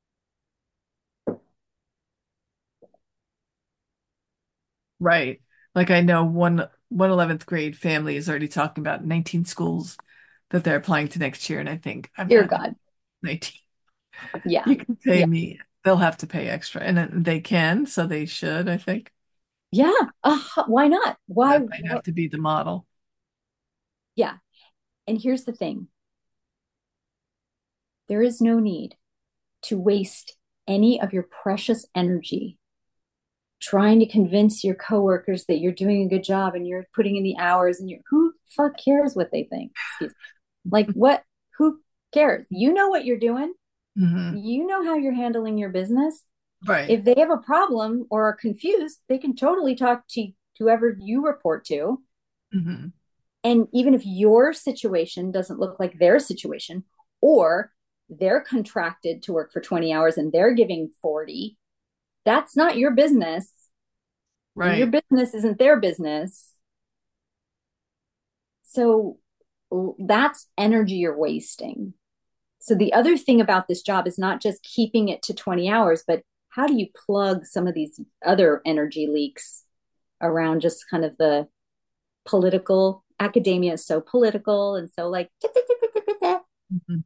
Right. Like I know one 11th grade family is already talking about 19 schools that they're applying to next year, and I think I'm Dear not God. 19. Yeah. You can pay Yeah. me. They'll have to pay extra, and they can, so they should, I think. Yeah. Why not? Why? That might have to be the model. Yeah. And here's the thing. There is no need to waste any of your precious energy trying to convince your coworkers that you're doing a good job and you're putting in the hours and you're who fuck cares what they think? Excuse me. Like what who cares? You know what you're doing. Hmm. You know how you're handling your business. Right. If they have a problem or are confused, they can totally talk to whoever you report to. Hmm. And even if your situation doesn't look like their situation, or they're contracted to work for 20 hours and they're giving 40, that's not your business. And your Right. business isn't their business. So that's energy you're wasting. So the other thing about this job is not just keeping it to 20 hours, but how do you plug some of these other energy leaks around just kind of the political academia is so political and so like Hmm.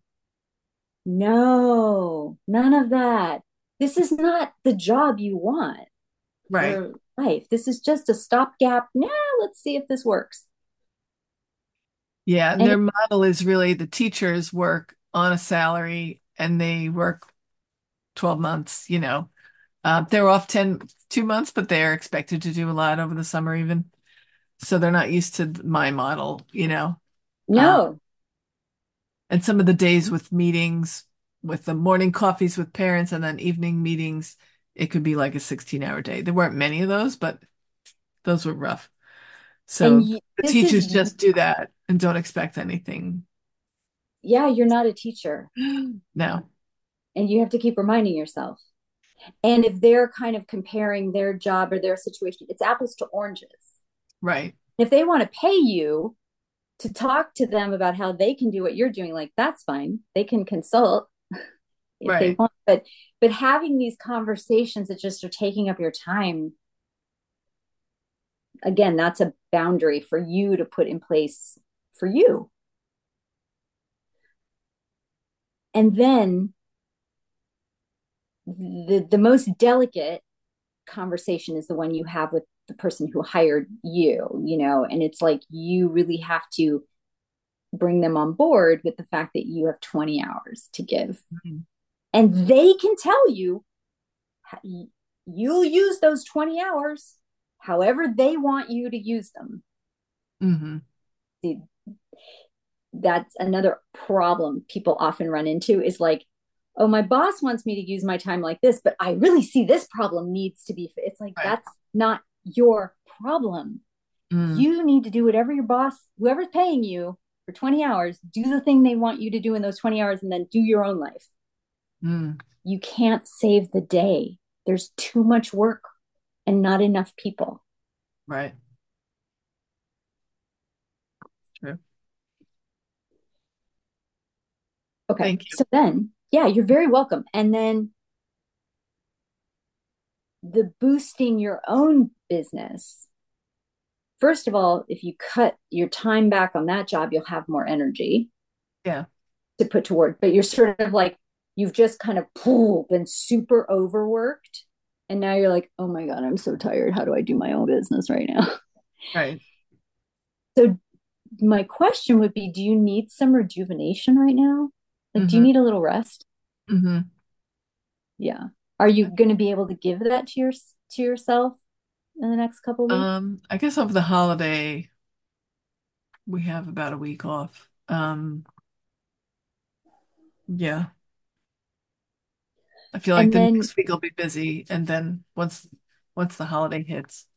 no, none of that. This is not the job you want Right. for life. This is just a stopgap. Now let's see if this works. Yeah, and And their model is really the teachers work on a salary and they work 12 months, you know. They're off 2 months, but they're expected to do a lot over the summer even. So they're not used to my model, you know. Um, no, and some of the days with meetings, with the morning coffees with parents and then evening meetings, it could be like a 16-hour day. There weren't many of those, but those were rough. and So the this is, teachers just do that and don't expect anything. yeah, you're not a teacher No, and you have to keep reminding yourself. And if they're kind of comparing their job or their situation, it's apples to oranges. right, If they want to pay you to talk to them about how they can do what you're doing, like that's fine. They can consult if they right. want, but having these conversations that just are taking up your time, again, that's a boundary for you to put in place for you. And then the most delicate conversation is the one you have with the person who hired you, and it's like you really have to bring them on board with the fact that you have 20 hours to give. Mhm. And they can tell you you'll use those 20 hours however they want you to use them. Hmm. See, that's another problem people often run into is like, oh, my boss wants me to use my time like this, but I really see this problem needs to be. It's like, Right. that's not your problem. Mm, You need to do whatever your boss, whoever's paying you for 20 hours, do the thing they want you to do in those 20 hours and then do your own life. mm, You can't save the day. There's too much work and not enough people. right. True. Okay. Thank you. So then, yeah, you're very welcome. And then the boosting your own business. First of all, if you cut your time back on that job, you'll have more energy Yeah. to put to work. But you're sort of like, you've just kind of been super overworked. And now you're like, oh my God, I'm so tired. How do I do my own business right now? Right. So, my question would be, do you need some rejuvenation right now? Like, do you Hmm. need a little rest? Hmm. Yeah. Are you going to be able to give that to yourself in the next couple of weeks? I guess over the holiday we have about a week off. Yeah. I feel like And the then, next week will be busy, and then once the holiday hits,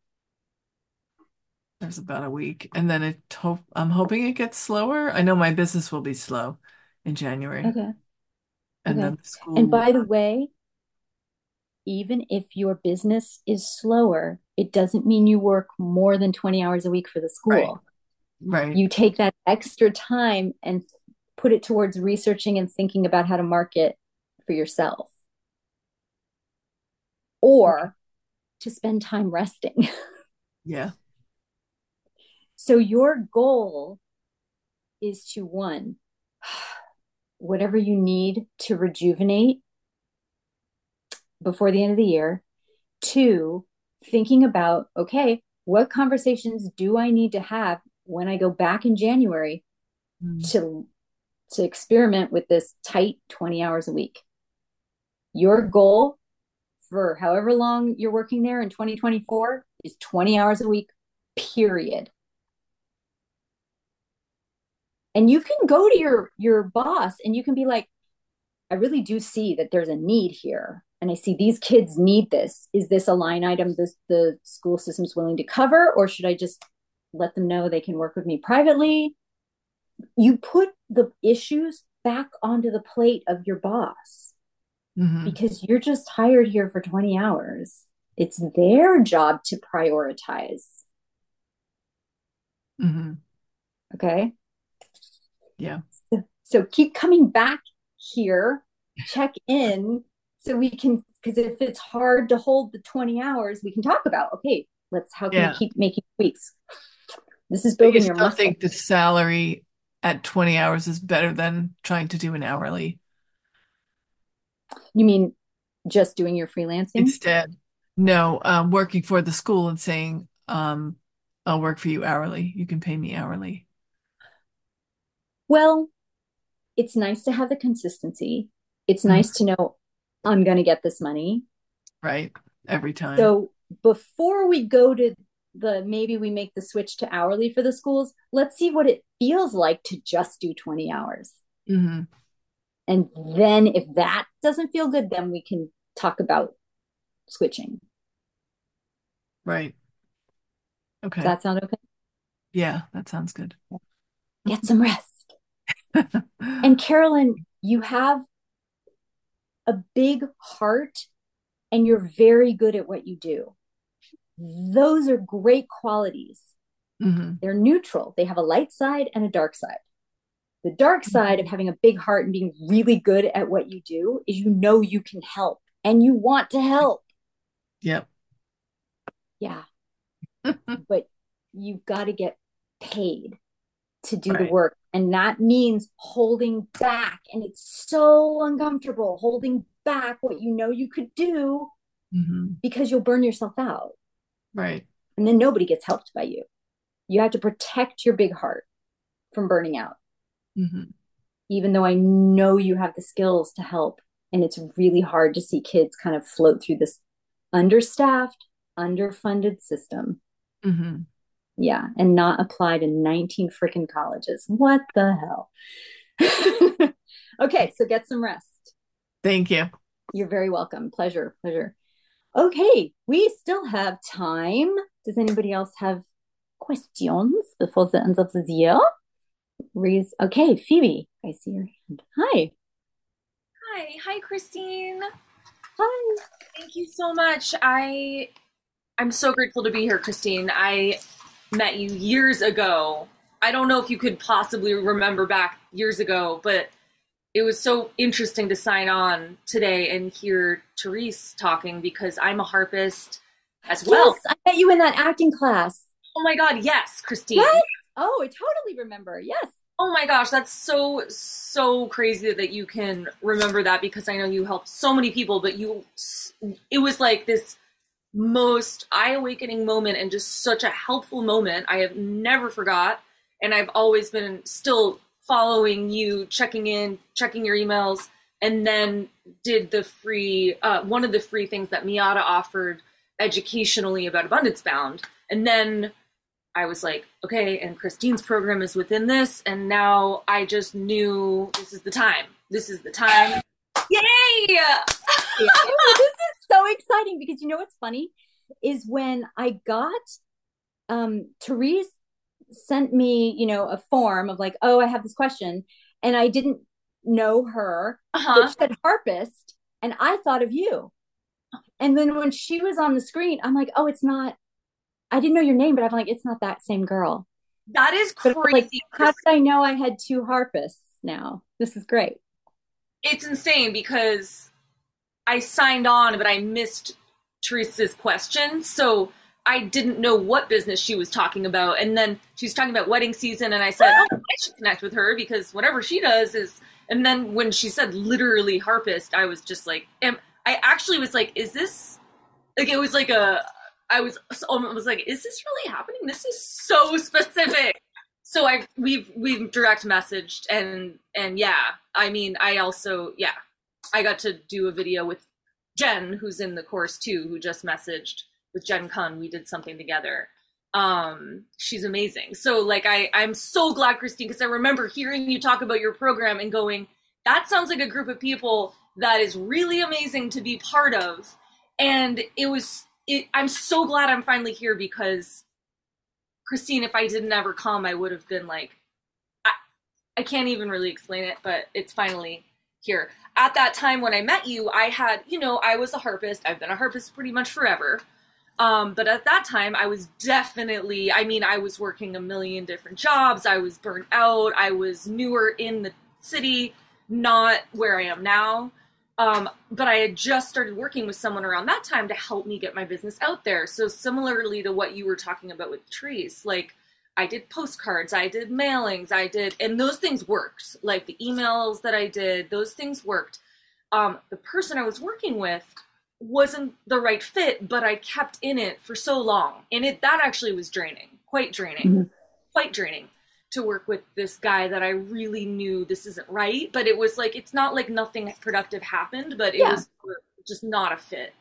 there's about a week, and then I'm hoping it gets slower. I know my business will be slow in January, okay, and okay. then the And school. by the way, even if your business is slower, it doesn't mean you work more than 20 hours a week for the Right, school. right, You take that extra time and put it towards researching and thinking about how to market for yourself right. or to spend time resting. Yeah. So your goal is to one, whatever you need to rejuvenate before the end of the year. Two, thinking about, okay, what conversations do I need to have when I go back in January Mm. to experiment with this tight 20 hours a week? Your goal for however long you're working there in 2024 is 20 hours a week, period. And you can go to your boss and you can be like, I really do see that there's a need here. And I see these kids need this. Is this a line item this the school system's willing to cover? Or should I just let them know they can work with me privately? You put the issues back onto the plate of your boss Hmm. because you're just hired here for 20 hours. It's their job to prioritize. Hmm. Okay. Yeah. So keep coming back here, check in so we can, because if it's hard to hold the 20 hours, we can talk about, okay, how can we Yeah. keep making tweaks? This is But you building your still muscle. think the salary at 20 hours is better than trying to do an hourly You mean just doing your freelancing? instead? No, working for the school and saying, I'll work for you hourly. You can pay me hourly. Well, it's nice to have the consistency. It's Mhm. nice to know I'm going to get this money. Right. Every time. So before we go to maybe we make the switch to hourly for the schools, let's see what it feels like to just do 20 hours. Hmm. And then if that doesn't feel good, then we can talk about switching. Right. Does Okay. that sound okay? Yeah, that sounds good. Get some rest. And Carolyn, you have a big heart and you're very good at what you do. Those are great qualities. Hmm. They're neutral. They have a light side and a dark side. The dark side of having a big heart and being really good at what you do is you know you can help and you want to help. Yep. Yeah, but you've got to get paid to do the Right. work. And that means holding back. And it's so uncomfortable holding back what you know you could do Hmm. because you'll burn yourself out. Right. And then nobody gets helped by you. You have to protect your big heart from burning out, Hmm. even though I know you have the skills to help. And it's really hard to see kids kind of float through this understaffed, underfunded system. Hmm. Yeah. And not apply to 19 freaking colleges. What the hell? Okay. So get some rest. Thank you. You're very welcome. Pleasure. Pleasure. Okay. We still have time. Does anybody else have questions before the end of the year? Okay. Phoebe, I see your hand. Hi. Hi, Christine. Hi. Thank you so much. I'm so grateful to be here, Christine. I met you years ago. I don't know if you could possibly remember back years ago, but it was so interesting to sign on today and hear Therese talking because I'm a harpist as Yes, well. I met you in that acting class. Oh my God, yes, Christine. Yes. Oh, I totally remember. Yes. Oh my gosh, that's so crazy that you can remember that because I know you helped so many people, but it was like this most eye-awakening moment and just such a helpful moment. I have never forgot, and I've always been still following you, checking in, checking your emails, and then did the free one of the free things that Miata offered educationally about Abundance Bound, and then I was like, okay, and Christine's program is within this, and now I just knew this is the time. This is the time. Yay! Yeah. Oh, this is so exciting because you know what's funny is when I got Therese sent me, a form of like, oh, I have this question, and I didn't know her, but Uh-huh. she said harpist, and I thought of you. And then when she was on the screen, I'm like, oh, it's not. I didn't know your name, but I'm like, it's not that same girl. That is But I was like, crazy, how did Chris. I know I had two harpists now? This is great. It's insane because I signed on, but I missed Teresa's question. So I didn't know what business she was talking about. And then she was talking about wedding season, and I said, oh, I should connect with her because whatever she does is. And then when she said literally harpist, I was just like, I actually was like, is this, like, it was like I was like, is this really happening? This is so specific. So we've direct messaged, and yeah, I mean, I also, yeah, I got to do a video with Jen, who's in the course too, who just messaged with Jen Kun. We did something together. She's amazing. So like, I'm so glad, Christine, because I remember hearing you talk about your program and going, that sounds like a group of people that is really amazing to be part of. And I'm so glad I'm finally here, because Christine, if I didn't ever come, I would have been like, I can't even really explain it, but it's finally here. At that time when I met you, I had, I was a harpist. I've been a harpist pretty much forever. But at that time, I was definitely, I was working a million different jobs. I was burnt out. I was newer in the city, not where I am now. But I had just started working with someone around that time to help me get my business out there. So similarly to what you were talking about with Therese, like, I did postcards, I did mailings, and those things worked. Like the emails that I did, those things worked. The person I was working with wasn't the right fit, but I kept in it for so long. And that actually was draining, quite draining to work with this guy that I really knew this isn't right. But it was like, it's not like nothing productive happened, but it was just not a fit.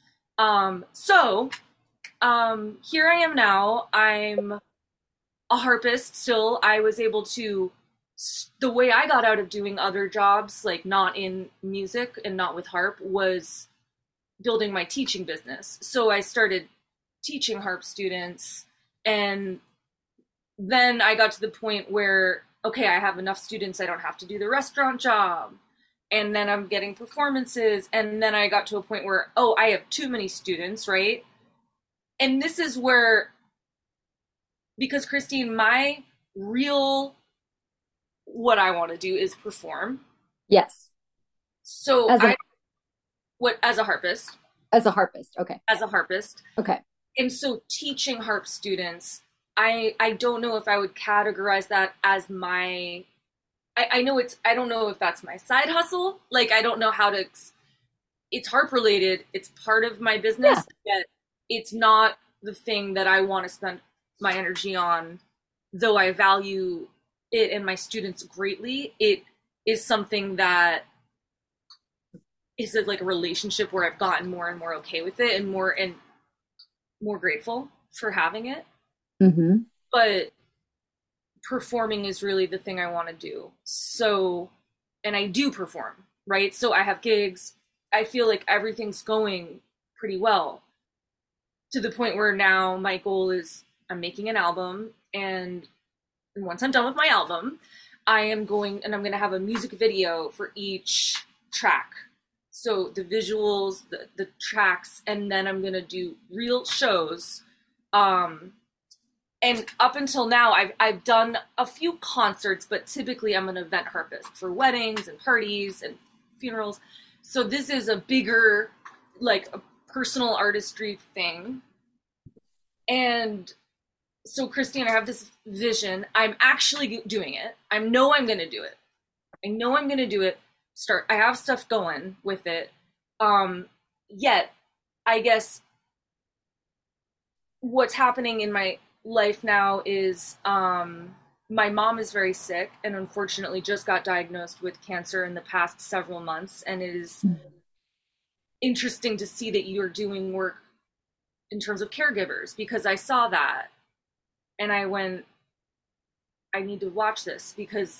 So here I am now. I'm a harpist still. I was able to, the way I got out of doing other jobs, like not in music and not with harp, was building my teaching business. So I started teaching harp students, and then I got to the point where, okay, I have enough students, I don't have to do the restaurant job. And then I'm getting performances. And then I got to a point where, oh, I have too many students, right? And this is where, because Christine, my real, what I want to do is perform. Yes. So as a harpist. As a harpist, okay. As a harpist. Okay. And so teaching harp students, I don't know if I would categorize that as my, I don't know if that's my side hustle. Like, I don't know how to, it's harp related. It's part of my business, but it's not the thing that I want to spend my energy on, though I value it and my students greatly. It is something that is like a relationship where I've gotten more and more okay with it, and more grateful for having it. Mm-hmm. But performing is really the thing I want to do. So, and I do perform, right? So I have gigs. I feel like everything's going pretty well, to the point where now my goal is I'm making an album, and once I'm done with my album, I'm going to have a music video for each track. So the visuals, the tracks, and then I'm going to do real shows. And up until now, I've done a few concerts, but typically I'm an event harpist for weddings and parties and funerals. So this is a bigger, like, a personal artistry thing. And so, Christine, I have this vision. I'm actually doing it. I know I'm going to do it. I have stuff going with it. Yet, I guess what's happening in my life now is my mom is very sick, and unfortunately just got diagnosed with cancer in the past several months. And it is interesting to see that you're doing work in terms of caregivers, because I saw that and I went, I need to watch this, because,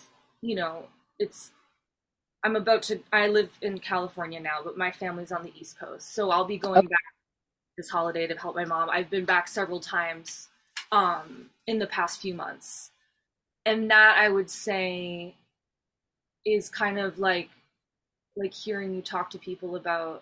I live in California now, but my family's on the East Coast. So I'll be going back this holiday to help my mom. I've been back several times in the past few months. And that, I would say, is kind of like hearing you talk to people about,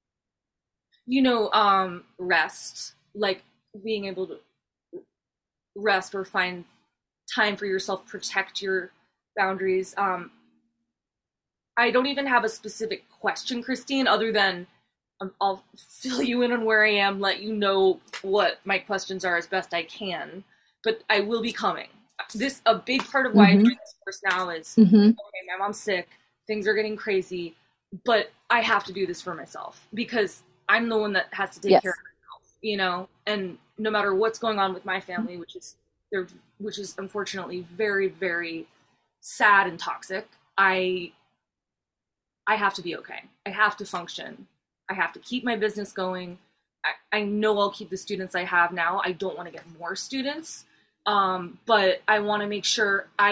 rest, like being able to rest or find time for yourself, protect your boundaries. I don't even have a specific question, Christine, other than I'll fill you in on where I am, let you know what my questions are as best I can. But I will be coming. A big part of why I joined this course now is, okay, my mom's sick, things are getting crazy, but I have to do this for myself because I'm the one that has to take care of myself, you know. And no matter what's going on with my family, which is unfortunately very, very sad and toxic, I have to be okay. I have to function. I have to keep my business going. I know I'll keep the students I have now. I don't want to get more students. But I want to make sure I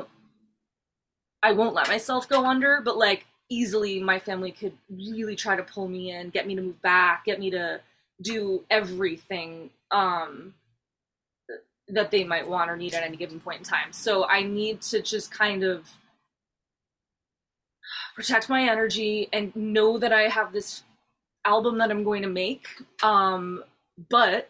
won't let myself go under, but like easily my family could really try to pull me in, get me to move back, get me to do everything, that they might want or need at any given point in time. So I need to just kind of protect my energy and know that I have this album that I'm going to make. But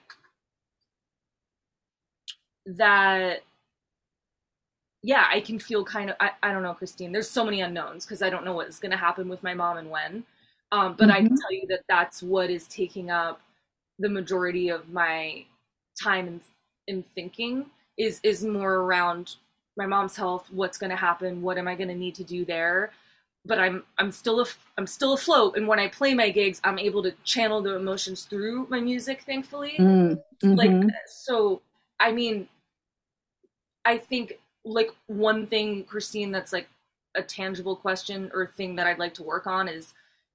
that, yeah, I can feel kind of, I don't know, Christine, there's so many unknowns because I don't know what's going to happen with my mom and when. But I can tell you that that's what is taking up the majority of my time in thinking is more around my mom's health, what's going to happen, what am I going to need to do there. But I'm still afloat, and when I play my gigs, I'm able to channel the emotions through my music, thankfully. Like, so, I mean, I think like one thing, Christine, that's like a tangible question or thing that I'd like to work on is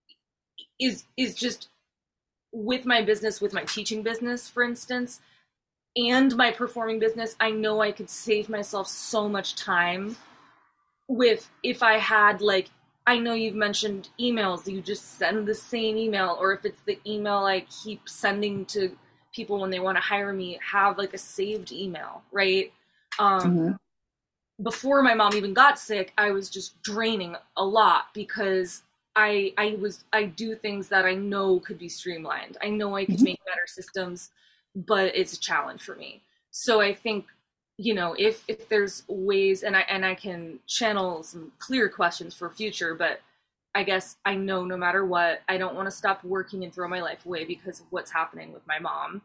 just with my business, with my teaching business, for instance, and my performing business, I know I could save myself so much time if I had like, I know you've mentioned emails, you just send the same email, or if it's the email I keep sending to people when they want to hire me, have like a saved email, right? Before my mom even got sick, I was just draining a lot because I do things that I know could be streamlined. I know I could make better systems, but it's a challenge for me. So I think, you know, if there's ways, and I can channel some clear questions for future, but I guess I know no matter what, I don't want to stop working and throw my life away because of what's happening with my mom.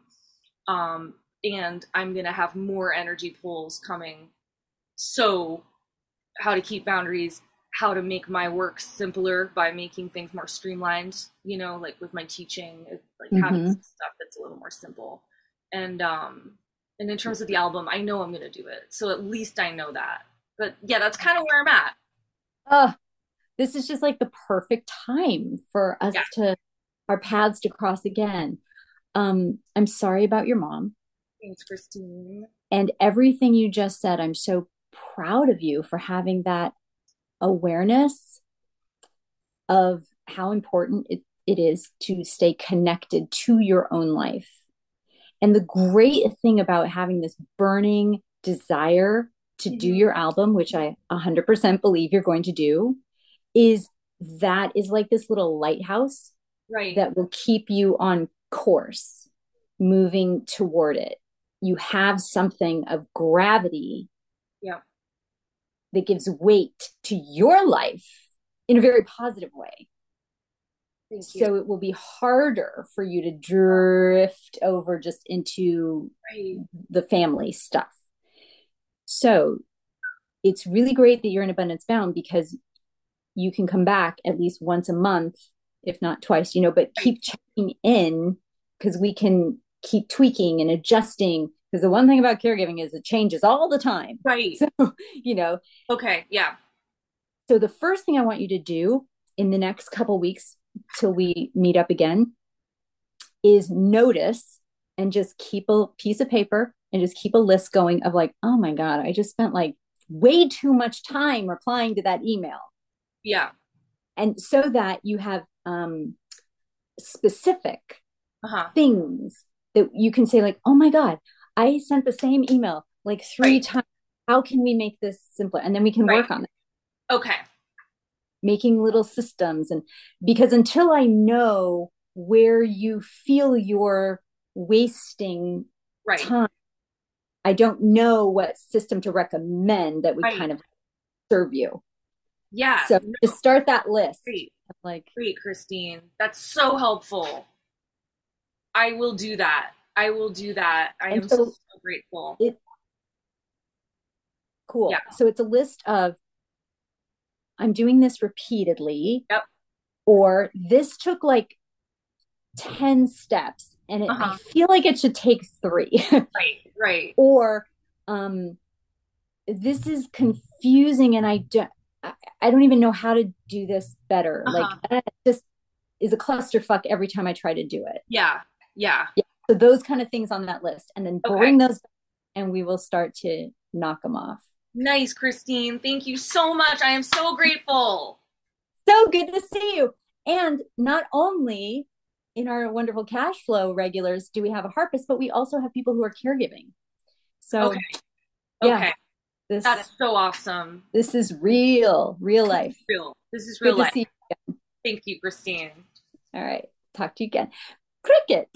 And I'm going to have more energy pools coming. So how to keep boundaries, how to make my work simpler by making things more streamlined, you know, like with my teaching, like having some stuff that's a little more simple. And in terms of the album, I know I'm going to do it. So at least I know that. But yeah, that's kind of where I'm at. This is just like the perfect time for us our paths to cross again. I'm sorry about your mom. Thanks, Christine. And everything you just said, I'm so proud of you for having that awareness of how important it is to stay connected to your own life. And the great thing about having this burning desire to do your album, which I 100% believe you're going to do, is that is like this little lighthouse that will keep you on course, moving toward it. You have something of gravity that gives weight to your life in a very positive way. So it will be harder for you to drift over just into the family stuff. So it's really great that you're in Abundance Bound because you can come back at least once a month, if not twice, you know, but keep checking in because we can keep tweaking and adjusting. Because the one thing about caregiving is it changes all the time. Right. So, you know. Okay. Yeah. So the first thing I want you to do in the next couple weeks till we meet up again is notice and just keep a piece of paper and just keep a list going of like, oh my God, I just spent like way too much time replying to that email. Yeah. And so that you have specific things that you can say like, oh my God, I sent the same email like 3 times. How can we make this simpler? And then we can work on it. Okay. Making little systems. And because until I know where you feel you're wasting time, I don't know what system to recommend that would kind of serve you. Yeah. So just start that list Like, Great, Christine. That's so helpful. I will do that. I will do that. I and am so so grateful. it Yeah. cool. So it's a list of I'm doing this repeatedly, Yep. or this took like 10 steps and I Uh-huh. feel like it should take three. Right. Right. Or um, this is confusing and I don't even know how to do this better. Like, Uh-huh. just is a clusterfuck every time I try to do it. Yeah. Yeah. Yeah. So those kind of things on that list, and then Okay. bring those back and we will start to knock them off. Nice, Christine. Thank you so much. I am so grateful. So good to see you. And not only in our wonderful cash flow regulars do we have a harpist, but we also have people who are caregiving. So Okay. yeah, Okay. this That's so awesome. this is real life. Real. This is Good real to life. see you. Thank you, Christine. All right. Talk to you again. Cricket.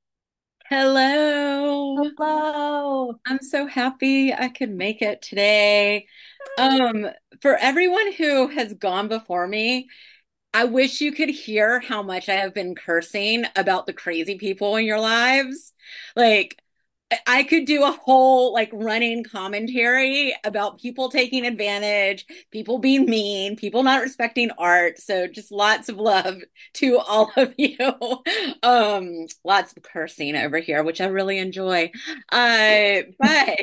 Hello. Hello. I'm so happy I could make it today. Um, for everyone who has gone before me, I wish you could hear how much I have been cursing about the crazy people in your lives. Like, I could do a whole like running commentary about people taking advantage, people being mean, people not respecting art. So just lots of love to all of you. Lots of cursing over here, which I really enjoy. But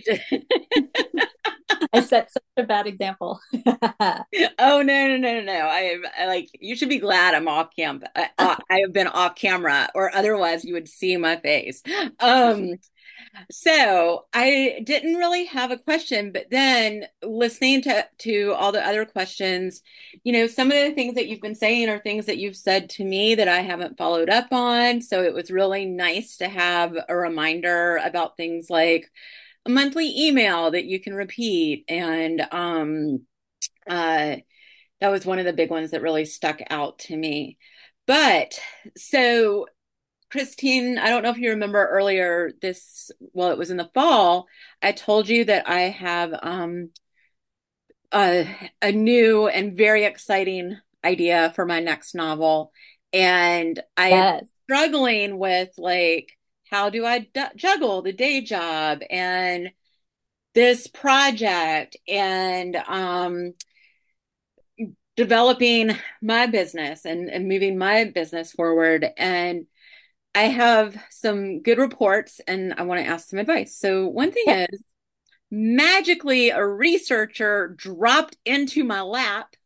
I set such a bad example. oh no. I like you should be glad I'm off cam. I have been off camera, or otherwise you would see my face. Um, So I didn't really have a question, but then listening to all the other questions, some of the things that you've been saying are things that you've said to me that I haven't followed up on. So it was really nice to have a reminder about things like a monthly email that you can repeat. And uh, that was one of the big ones that really stuck out to me. But so Christine, I don't know if you remember earlier well, it was in the fall, I told you that I have a new and very exciting idea for my next novel. And I am Yes. struggling with like, how do I juggle the day job and this project and developing my business and moving my business forward. And I have some good reports and I want to ask some advice. So, one thing Yeah. is magically a researcher dropped into my lap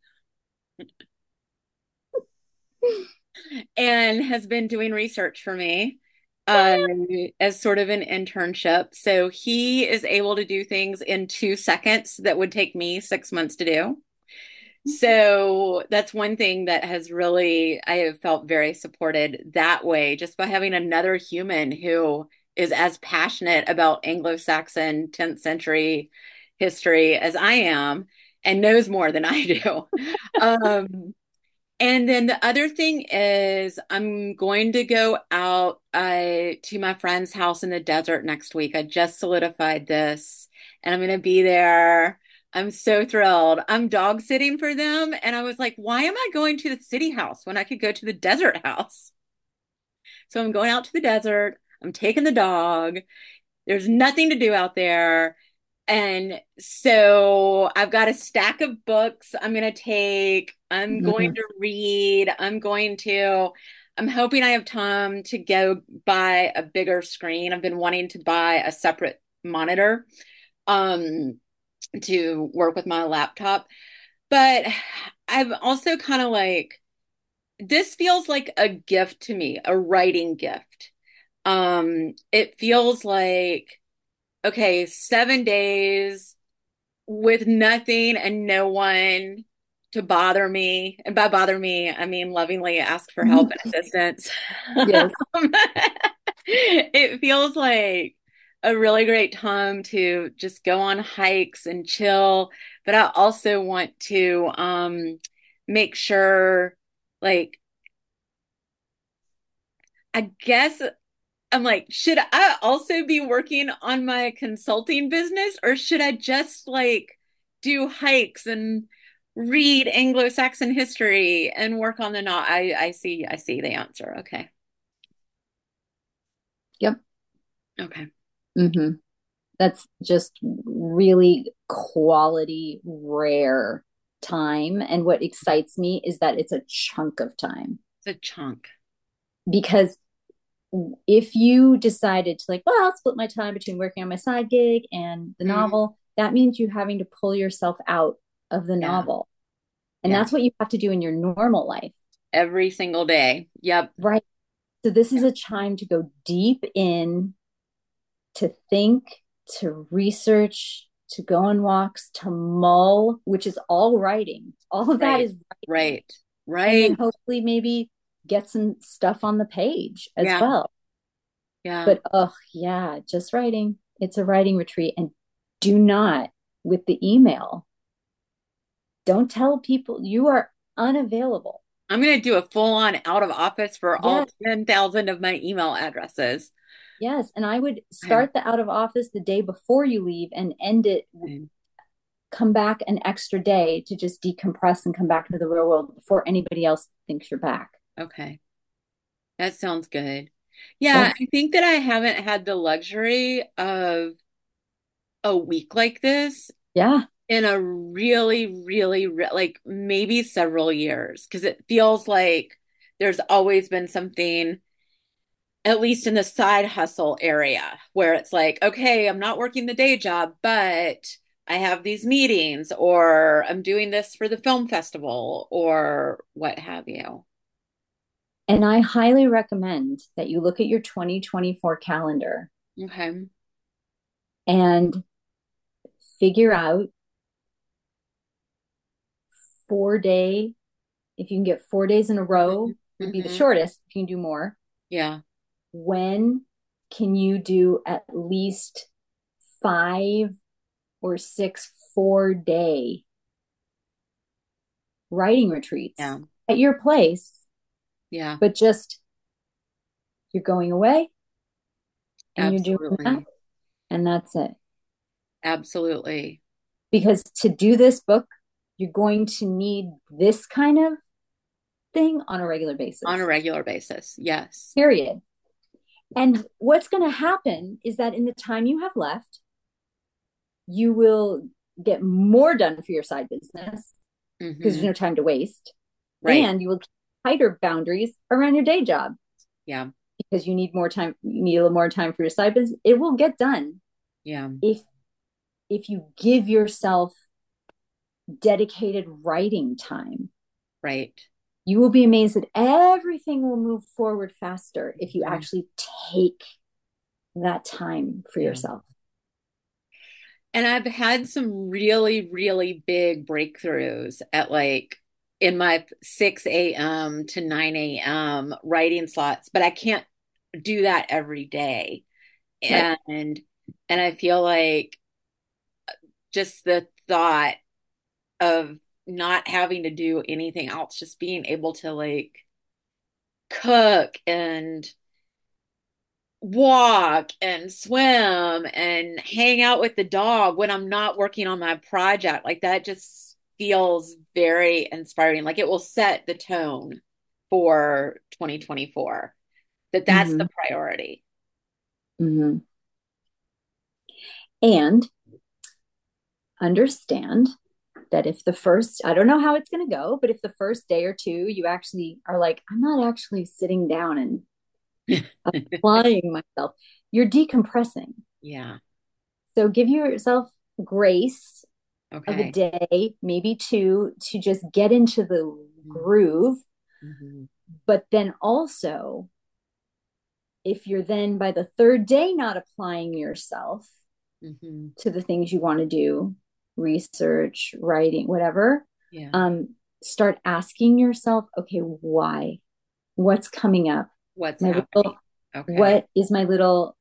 and has been doing research for me as sort of an internship. So, he is able to do things in 2 seconds that would take me 6 months to do. So that's one thing that I have felt very supported that way, just by having another human who is as passionate about Anglo-Saxon 10th century history as I am and knows more than I do. Um, and then the other thing is I'm going to go out to my friend's house in the desert next week. I just solidified this and I'm going to be there. I'm so thrilled. I'm dog sitting for them. And I was like, why am I going to the city house when I could go to the desert house? So I'm going out to the desert. I'm taking the dog. There's nothing to do out there. And so I've got a stack of books I'm going to take. I'm going Mhm. to read. I'm hoping I have time to go buy a bigger screen. I've been wanting to buy a separate monitor to work with my laptop. But I'm also kind of like, this feels like a gift to me, a writing gift. It feels like, okay, 7 days with nothing and no one to bother me. And by bother me, I mean lovingly ask for help and assistance. Yes. It feels like a really great time to just go on hikes and chill. But I also want to make sure, like, I guess I'm like, should I also be working on my consulting business or should I just like do hikes and read Anglo-Saxon history and work on the novel. I see the answer. Okay. Yep. Okay. Mm-hmm. That's just really quality, rare time. And what excites me is that it's a chunk of time. It's a chunk. Because if you decided to like, well, I'll split my time between working on my side gig and the novel, that means you having to pull yourself out of the novel. And that's what you have to do in your normal life. Every single day. Yep. Right. So this is a time to go deep in, to think, to research, to go on walks, to mull, which is all writing. All of that is writing. Right. And then hopefully maybe get some stuff on the page as well. Yeah. But yeah, just writing. It's a writing retreat. And do not, with the email, don't tell people you are unavailable. I'm going to do a full-on out of office for all 10,000 of my email addresses. Yes. And I would start the out of office the day before you leave and end it, come back an extra day to just decompress and come back to the real world before anybody else thinks you're back. Okay. That sounds good. Yeah, I think that I haven't had the luxury of a week like this. Yeah. In a really, really, like maybe several years, because it feels like there's always been something, at least in the side hustle area, where it's like, okay, I'm not working the day job, but I have these meetings, or I'm doing this for the film festival, or what have you. And I highly recommend that you look at your 2024 calendar. Okay. And figure out 4 day, if you can get 4 days in a row, would be the shortest. If you can do more. Yeah. When can you do at least 5 or 6 4-day writing retreats at your place? Yeah. But just, you're going away and you're doing that, and that's it. Absolutely. Because to do this book, you're going to need this kind of thing on a regular basis. On a regular basis, yes. Period. And what's going to happen is that in the time you have left, you will get more done for your side business because there's no time to waste. Right. And you will keep tighter boundaries around your day job. Yeah. Because you need more time, you need a little more time for your side business. It will get done. Yeah. If you give yourself dedicated writing time. Right. You will be amazed that everything will move forward faster if you actually take that time for yourself. And I've had some really, really big breakthroughs at like in my 6 a.m. to 9 a.m. writing slots, but I can't do that every day. Right. And I feel like just the thought of not having to do anything else, just being able to like cook and walk and swim and hang out with the dog when I'm not working on my project, like that just feels very inspiring. Like it will set the tone for 2024, that's the priority. And understand that if the first, I don't know how it's going to go, but if the first day or two you actually are like, I'm not actually sitting down and applying myself, you're decompressing. Yeah. So give yourself grace of a day, maybe two, to just get into the groove. But then also, if you're then by the third day not applying yourself to the things you want to do, research, writing, whatever, start asking yourself, okay, why? What's coming up? What's my happening? Little, what is my little,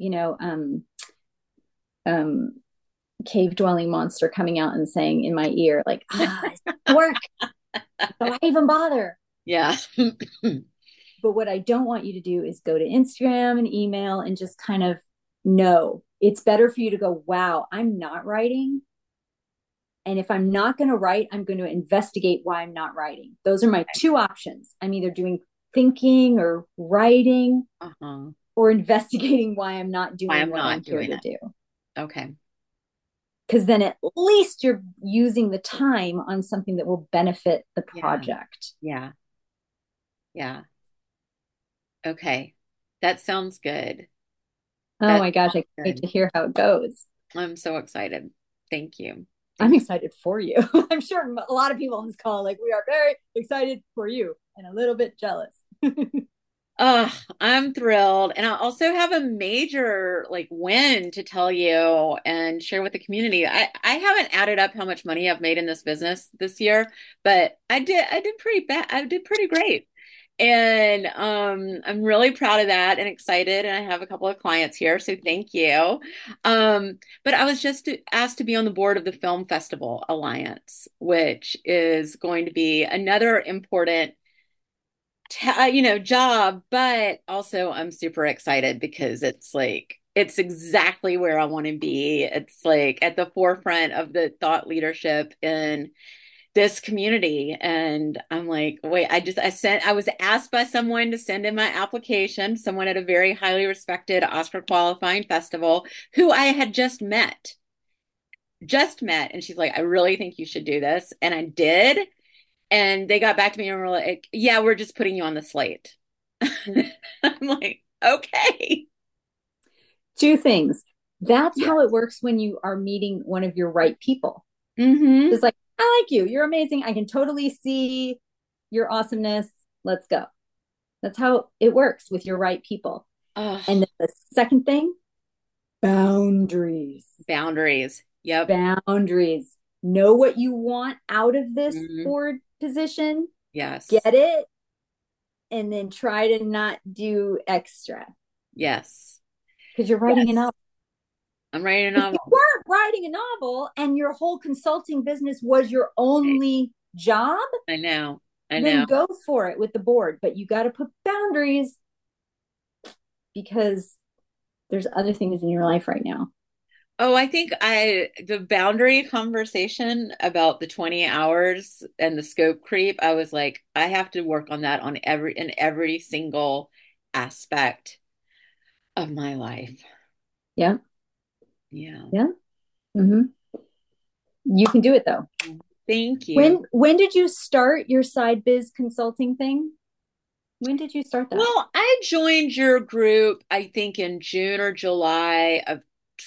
cave dwelling monster coming out and saying in my ear, like, work. Don't even bother. Yeah. But what I don't want you to do is go to Instagram and email and just kind of know. It's better for you to go, wow, I'm not writing. And if I'm not going to write, I'm going to investigate why I'm not writing. Those are my two options. I'm either doing thinking or writing, or investigating why I'm not doing what I'm here to do. Okay. Because then at least you're using the time on something that will benefit the project. Yeah. Yeah. Okay. That sounds good. Oh my gosh, I can't wait to hear how it goes. I'm so excited. Thank you. I'm excited for you. I'm sure a lot of people on this call, like, we are very excited for you and a little bit jealous. Oh, I'm thrilled. And I also have a major like win to tell you and share with the community. I haven't added up how much money I've made in this business this year, but I did pretty bad. I did pretty great. And I'm really proud of that and excited. And I have a couple of clients here, so thank you. But I was just asked to be on the board of the Film Festival Alliance, which is going to be another important job, but also I'm super excited because it's exactly where I want to be. It's like at the forefront of the thought leadership in this community. And I'm like, wait, I was asked by someone to send in my application, someone at a very highly respected Oscar qualifying festival who I had just met. And she's like, I really think you should do this. And I did. And they got back to me and were like, yeah, we're just putting you on the slate. I'm like, okay. Two things. That's how it works when you are meeting one of your right people. Mm-hmm. It's like, I like you. You're amazing. I can totally see your awesomeness. Let's go. That's how it works with your right people. And then the second thing, boundaries. Boundaries. Yep. Boundaries. Know what you want out of this board position. Yes. Get it. And then try to not do extra. Yes. Because you're writing a novel. I'm writing a novel. If you weren't writing a novel and your whole consulting business was your only job, I know. Then go for it with the board. But you got to put boundaries because there's other things in your life right now. Oh, I think the boundary conversation about the 20 hours and the scope creep, I was like, I have to work on that in every single aspect of my life. Yeah. Yeah. Yeah. Mm-hmm. You can do it though. Thank you. When did you start your side biz consulting thing? When did you start that? Well, I joined your group, I think in June or July of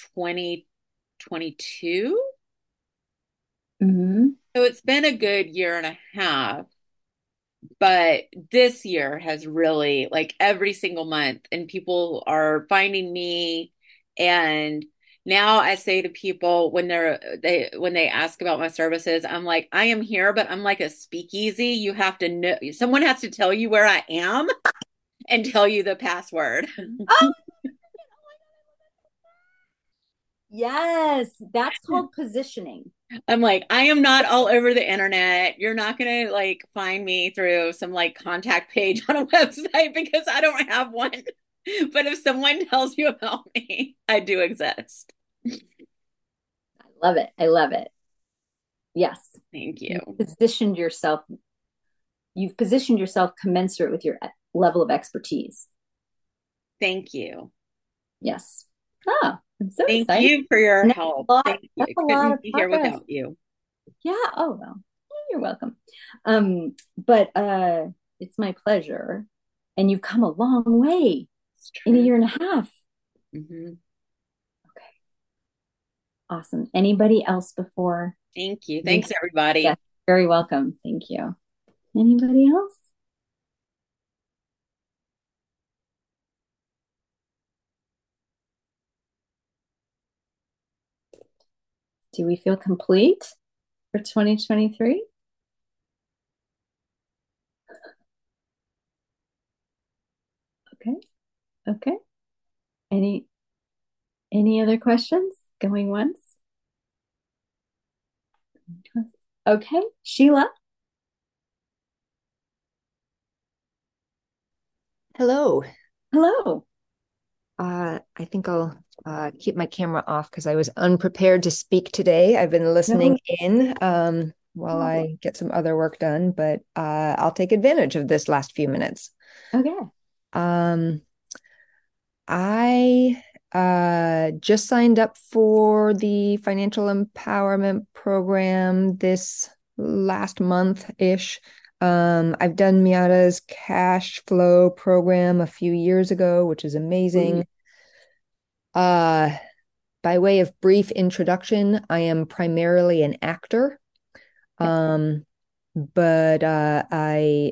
2022. Mm-hmm. So it's been a good year and a half. But this year has really like every single month, and people are finding me. And now I say to people when they ask about my services, I'm like, I am here, but I'm like a speakeasy. You have to know, someone has to tell you where I am and tell you the password. Oh, yes, that's called positioning. I'm like, I am not all over the internet. You're not going to like find me through some like contact page on a website because I don't have one. But if someone tells you about me, I do exist. I love it. I love it. Yes. Thank you. You've positioned yourself commensurate with your level of expertise. Thank you. Yes. Oh, I'm so Thank excited. you for your help. Thank you. That's a lot of be here progress. without you. Yeah. Oh, well, you're welcome. But it's my pleasure. And you've come a long way in a year and a half. Mm-hmm. Okay. Awesome. Anybody else before? Thank you. Thanks, everybody. Yeah, very welcome. Thank you. Anybody else? Do we feel complete for 2023? Okay. Okay. Any other questions? Going once? Okay. Sheila? Hello. Hello. I think I'll keep my camera off because I was unprepared to speak today. I've been listening in while I get some other work done, but I'll take advantage of this last few minutes. Okay. I just signed up for the financial empowerment program this last month-ish. I've done Miata's cash flow program a few years ago, which is amazing. By way of brief introduction, I am primarily an actor. But I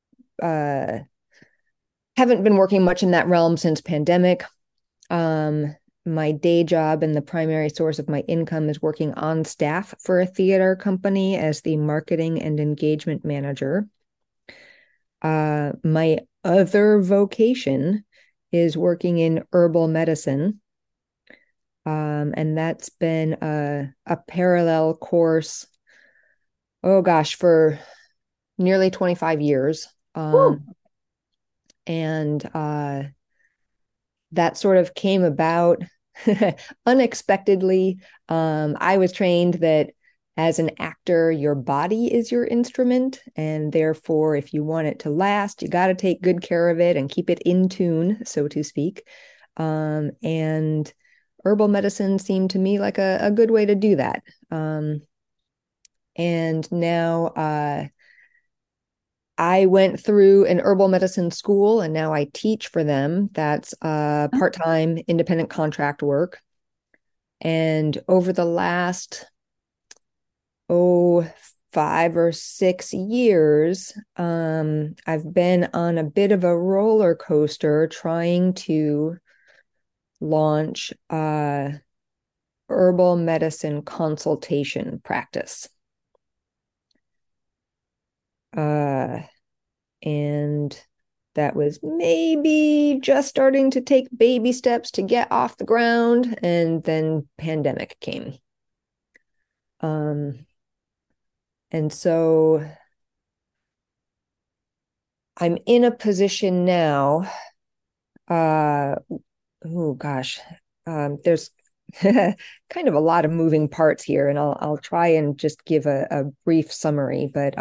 haven't been working much in that realm since pandemic. My day job and the primary source of my income is working on staff for a theater company as the marketing and engagement manager. My other vocation is working in herbal medicine. And that's been a parallel course, oh gosh, for nearly 25 years. And that sort of came about unexpectedly. I was trained that as an actor, your body is your instrument. And therefore, if you want it to last, you got to take good care of it and keep it in tune, so to speak. And herbal medicine seemed to me like a good way to do that. And now I went through an herbal medicine school and now I teach for them. That's part-time independent contract work. And over the last, 5 or 6 years, I've been on a bit of a roller coaster trying to launch herbal medicine consultation practice. And that was maybe just starting to take baby steps to get off the ground, and then pandemic came. And so I'm in a position now, there's kind of a lot of moving parts here, and I'll try and just give a brief summary, but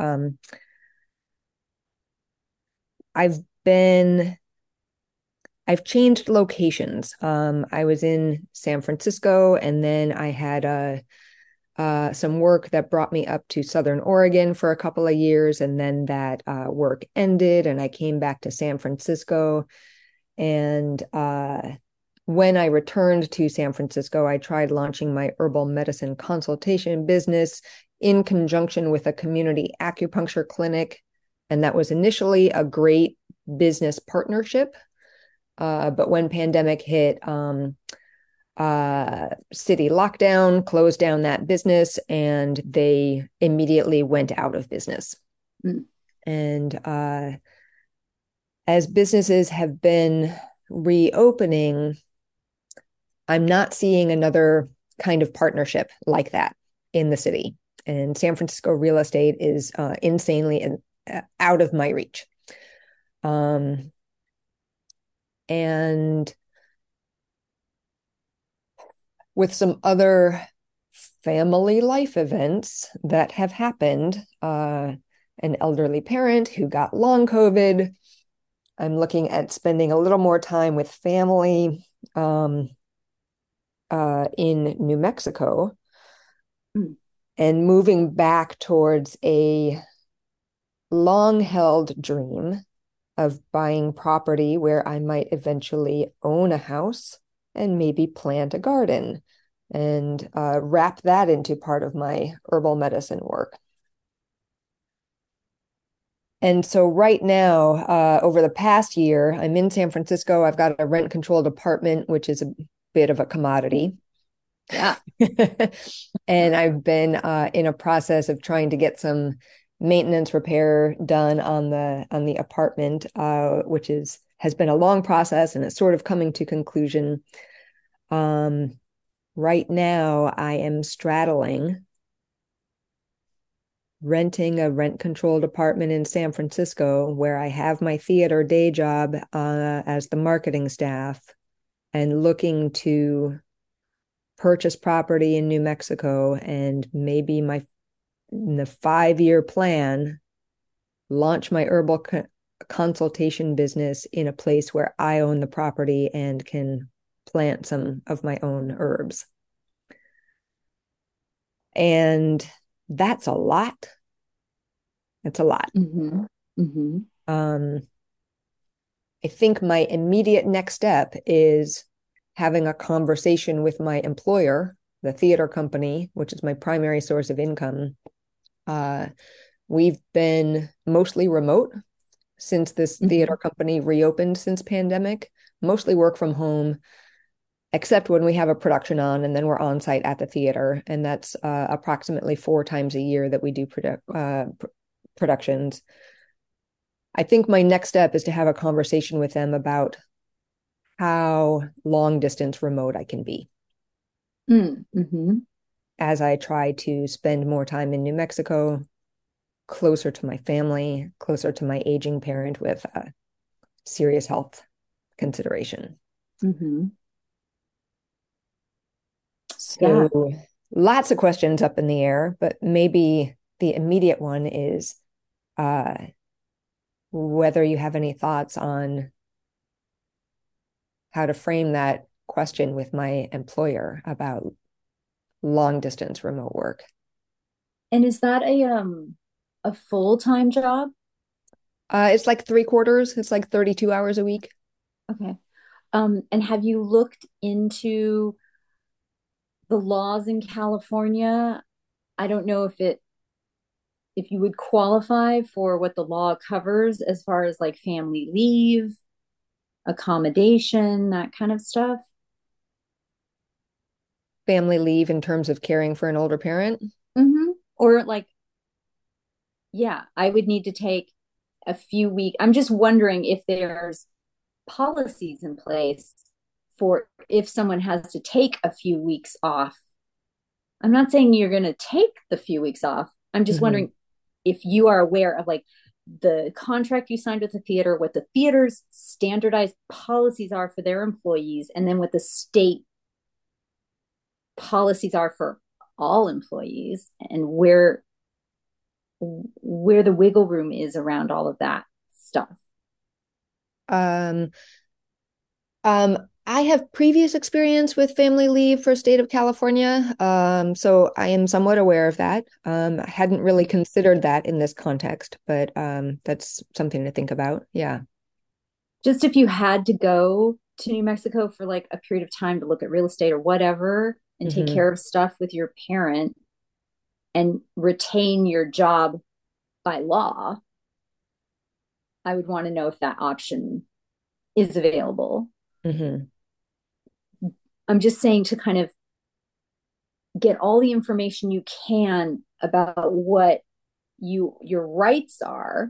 I've changed locations. I was in San Francisco, and then I had some work that brought me up to Southern Oregon for a couple of years, and then that work ended, and I came back to San Francisco. And when I returned to San Francisco, I tried launching my herbal medicine consultation business in conjunction with a community acupuncture clinic. And that was initially a great business partnership. But when pandemic hit, city lockdown closed down that business, and they immediately went out of business. And as businesses have been reopening, I'm not seeing another kind of partnership like that in the city. And San Francisco real estate is insanely out of my reach. And with some other family life events that have happened, an elderly parent who got long COVID, I'm looking at spending a little more time with family in New Mexico and moving back towards a long-held dream of buying property where I might eventually own a house and maybe plant a garden and wrap that into part of my herbal medicine work. And so right now, over the past year, I'm in San Francisco. I've got a rent-controlled apartment, which is a bit of a commodity. Yeah. And I've been in a process of trying to get some maintenance repair done on the apartment, which has been a long process, and it's sort of coming to conclusion. Right now, I am straddling renting a rent-controlled apartment in San Francisco where I have my theater day job as the marketing staff, and looking to purchase property in New Mexico, and maybe in the 5-year plan, launch my herbal consultation business in a place where I own the property and can plant some of my own herbs. And that's a lot. It's a lot. Mm-hmm. Mm-hmm. I think my immediate next step is having a conversation with my employer, the theater company, which is my primary source of income. We've been mostly remote since this theater company reopened since pandemic, mostly work from home, except when we have a production on, and then we're on site at the theater. And that's approximately 4 times a year that we do productions. I think my next step is to have a conversation with them about how long distance remote I can be. Mm-hmm. As I try to spend more time in New Mexico, closer to my family, closer to my aging parent with serious health consideration. Mm-hmm. So lots of questions up in the air, but maybe the immediate one is whether you have any thoughts on how to frame that question with my employer about long distance remote work. And is that a full-time job? It's like 3/4. It's like 32 hours a week. Okay. And have you looked into the laws in California? I don't know if you would qualify for what the law covers as far as like family leave, accommodation, that kind of stuff. Family leave in terms of caring for an older parent. Mm-hmm. Or like, yeah, I would need to take a few weeks. I'm just wondering if there's policies in place for if someone has to take a few weeks off. I'm not saying you're going to take the few weeks off. I'm just wondering if you are aware of like the contract you signed with the theater, what the theater's standardized policies are for their employees, and then what the state policies are for all employees, and where the wiggle room is around all of that stuff. I have previous experience with family leave for state of California, so I am somewhat aware of that. I hadn't really considered that in this context, but that's something to think about. Yeah. Just if you had to go to New Mexico for like a period of time to look at real estate or whatever and take care of stuff with your parent and retain your job by law, I would want to know if that option is available. I'm just saying to kind of get all the information you can about what your rights are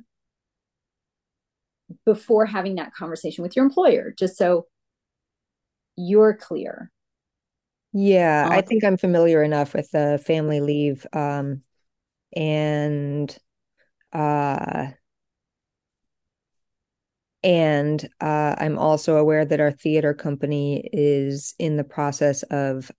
before having that conversation with your employer, just so you're clear. Yeah, I think I'm familiar enough with the family leave, and I'm also aware that our theater company is in the process of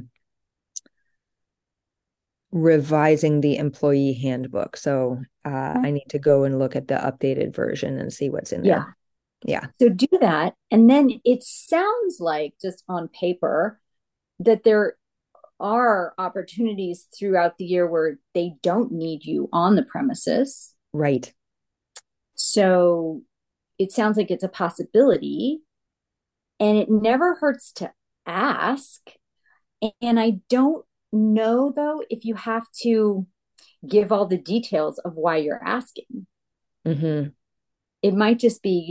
revising the employee handbook. So I need to go and look at the updated version and see what's in there. Yeah. So do that. And then it sounds like, just on paper, that there are opportunities throughout the year where they don't need you on the premises. Right. So it sounds like it's a possibility, and it never hurts to ask. And I don't know, though, if you have to give all the details of why you're asking. It might just be,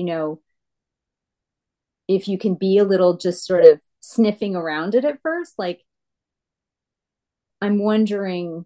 if you can be a little just sort of sniffing around it at first, like, I'm wondering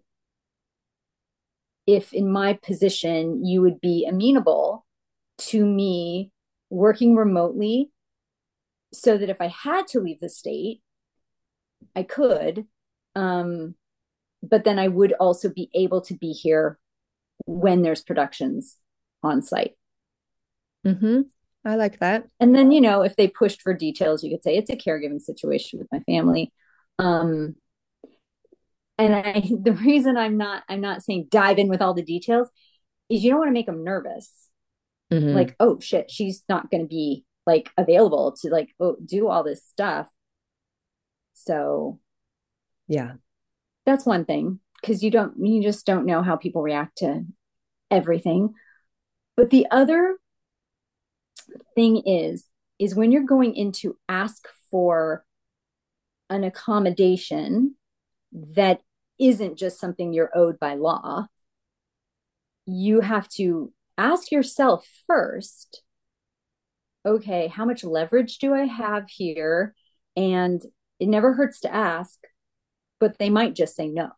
if in my position you would be amenable to me working remotely so that if I had to leave the state, I could. But then I would also be able to be here when there's productions on site. I like that. And then, if they pushed for details, you could say it's a caregiving situation with my family. Um, and the reason I'm not saying dive in with all the details is you don't want to make them nervous. Hmm. Like, oh shit, she's not going to be like available to like do all this stuff. So Yeah. that's one thing, because you just don't know how people react to everything. But the other thing is when you're going in to ask for an accommodation that isn't just something you're owed by law, you have to ask yourself first, okay, how much leverage do I have here? And it never hurts to ask, but they might just say no.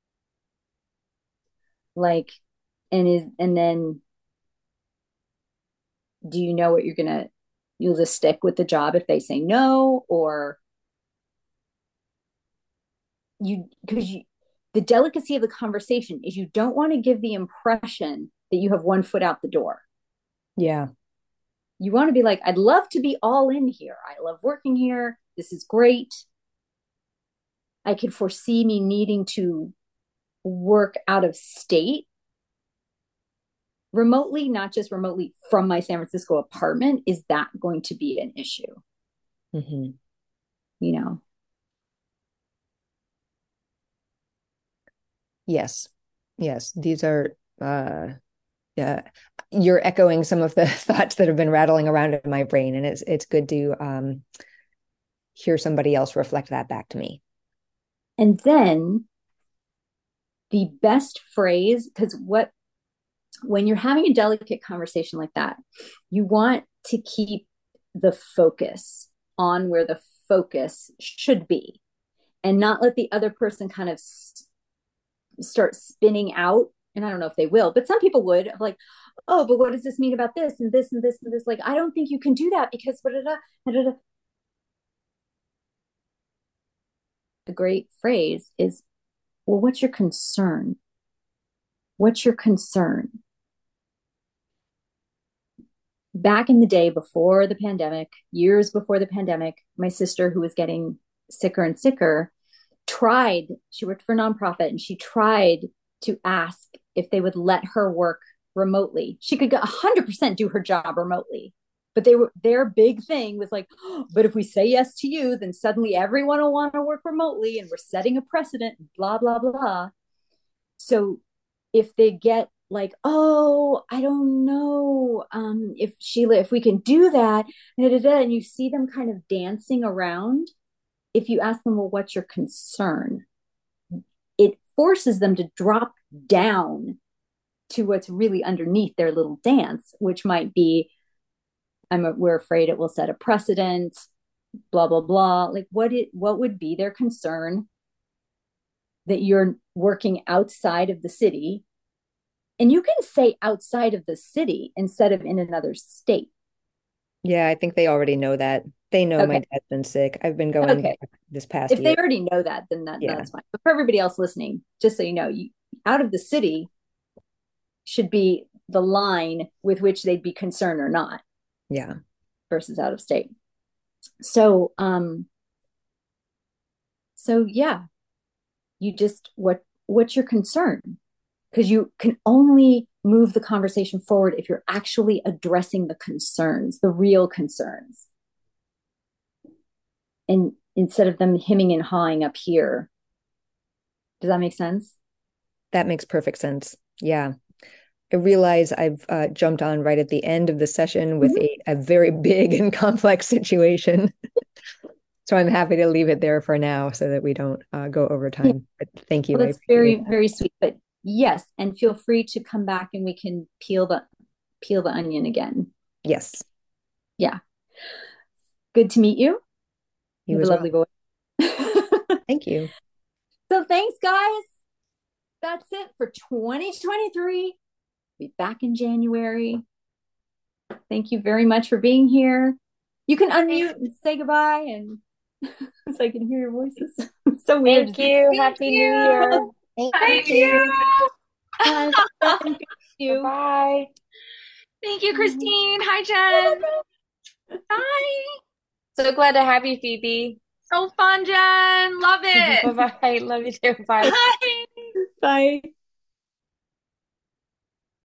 Like, and then do you know what you'll just stick with the job if they say no? Or the delicacy of the conversation is you don't want to give the impression that you have one foot out the door. Yeah. You want to be like, I'd love to be all in here. I love working here. This is great. I could foresee me needing to work out of state remotely, not just remotely from my San Francisco apartment. Is that going to be an issue? Hmm. You know? Yes. Yes. These are, yeah, you're echoing some of the thoughts that have been rattling around in my brain, and it's good to hear somebody else reflect that back to me. And then the best phrase, because when you're having a delicate conversation like that, you want to keep the focus on where the focus should be, and not let the other person kind of start spinning out. And I don't know if they will, but some people would, like, oh, but what does this mean about this and this and this and this? Like, I don't think you can do that because the great phrase is, well, what's your concern? What's your concern? Back in the day before the pandemic, years before the pandemic, my sister, who was getting sicker and sicker, she worked for a nonprofit, and she tried to ask if they would let her work remotely. She could 100% do her job remotely. But their big thing was like, oh, but if we say yes to you, then suddenly everyone will want to work remotely, and we're setting a precedent, blah, blah, blah. So if they get like, oh, I don't know, if we can do that, and you see them kind of dancing around, if you ask them, well, what's your concern? It forces them to drop down to what's really underneath their little dance, which might be, we're afraid it will set a precedent, blah, blah, blah. Like, what would be their concern that you're working outside of the city? And you can say outside of the city instead of in another state. Yeah, I think they already know that. They know Okay. my dad's been sick. I've been going Okay. this past If year. they already know that, then Yeah. that's fine. But for everybody else listening, just so you know, out of the city should be the line with which they'd be concerned or not. Yeah. Versus out of state. So yeah, you just, what's your concern? Because you can only move the conversation forward if you're actually addressing the concerns, the real concerns. And instead of them hemming and hawing up here. Does that make sense? That makes perfect sense. Yeah. I realize I've jumped on right at the end of the session with a very big and complex situation. So I'm happy to leave it there for now so that we don't go over time. But thank you. Well, that's very, very sweet. But yes, and feel free to come back and we can peel the onion again. Yes. Yeah. Good to meet you. You have a lovely voice. Thank you. So thanks, guys. That's it for 2023. Be back in January. Thank you very much for being here. You can unmute and say goodbye, and so I can hear your voices. It's so weird. Thank you. Happy New Year. Thank you. Thank you. Bye. Thank you, Christine. Hi, Jen. Bye. So glad to have you, Phoebe. So fun, Jen. Love it. Bye-bye. Love you too. Bye. Bye. Bye.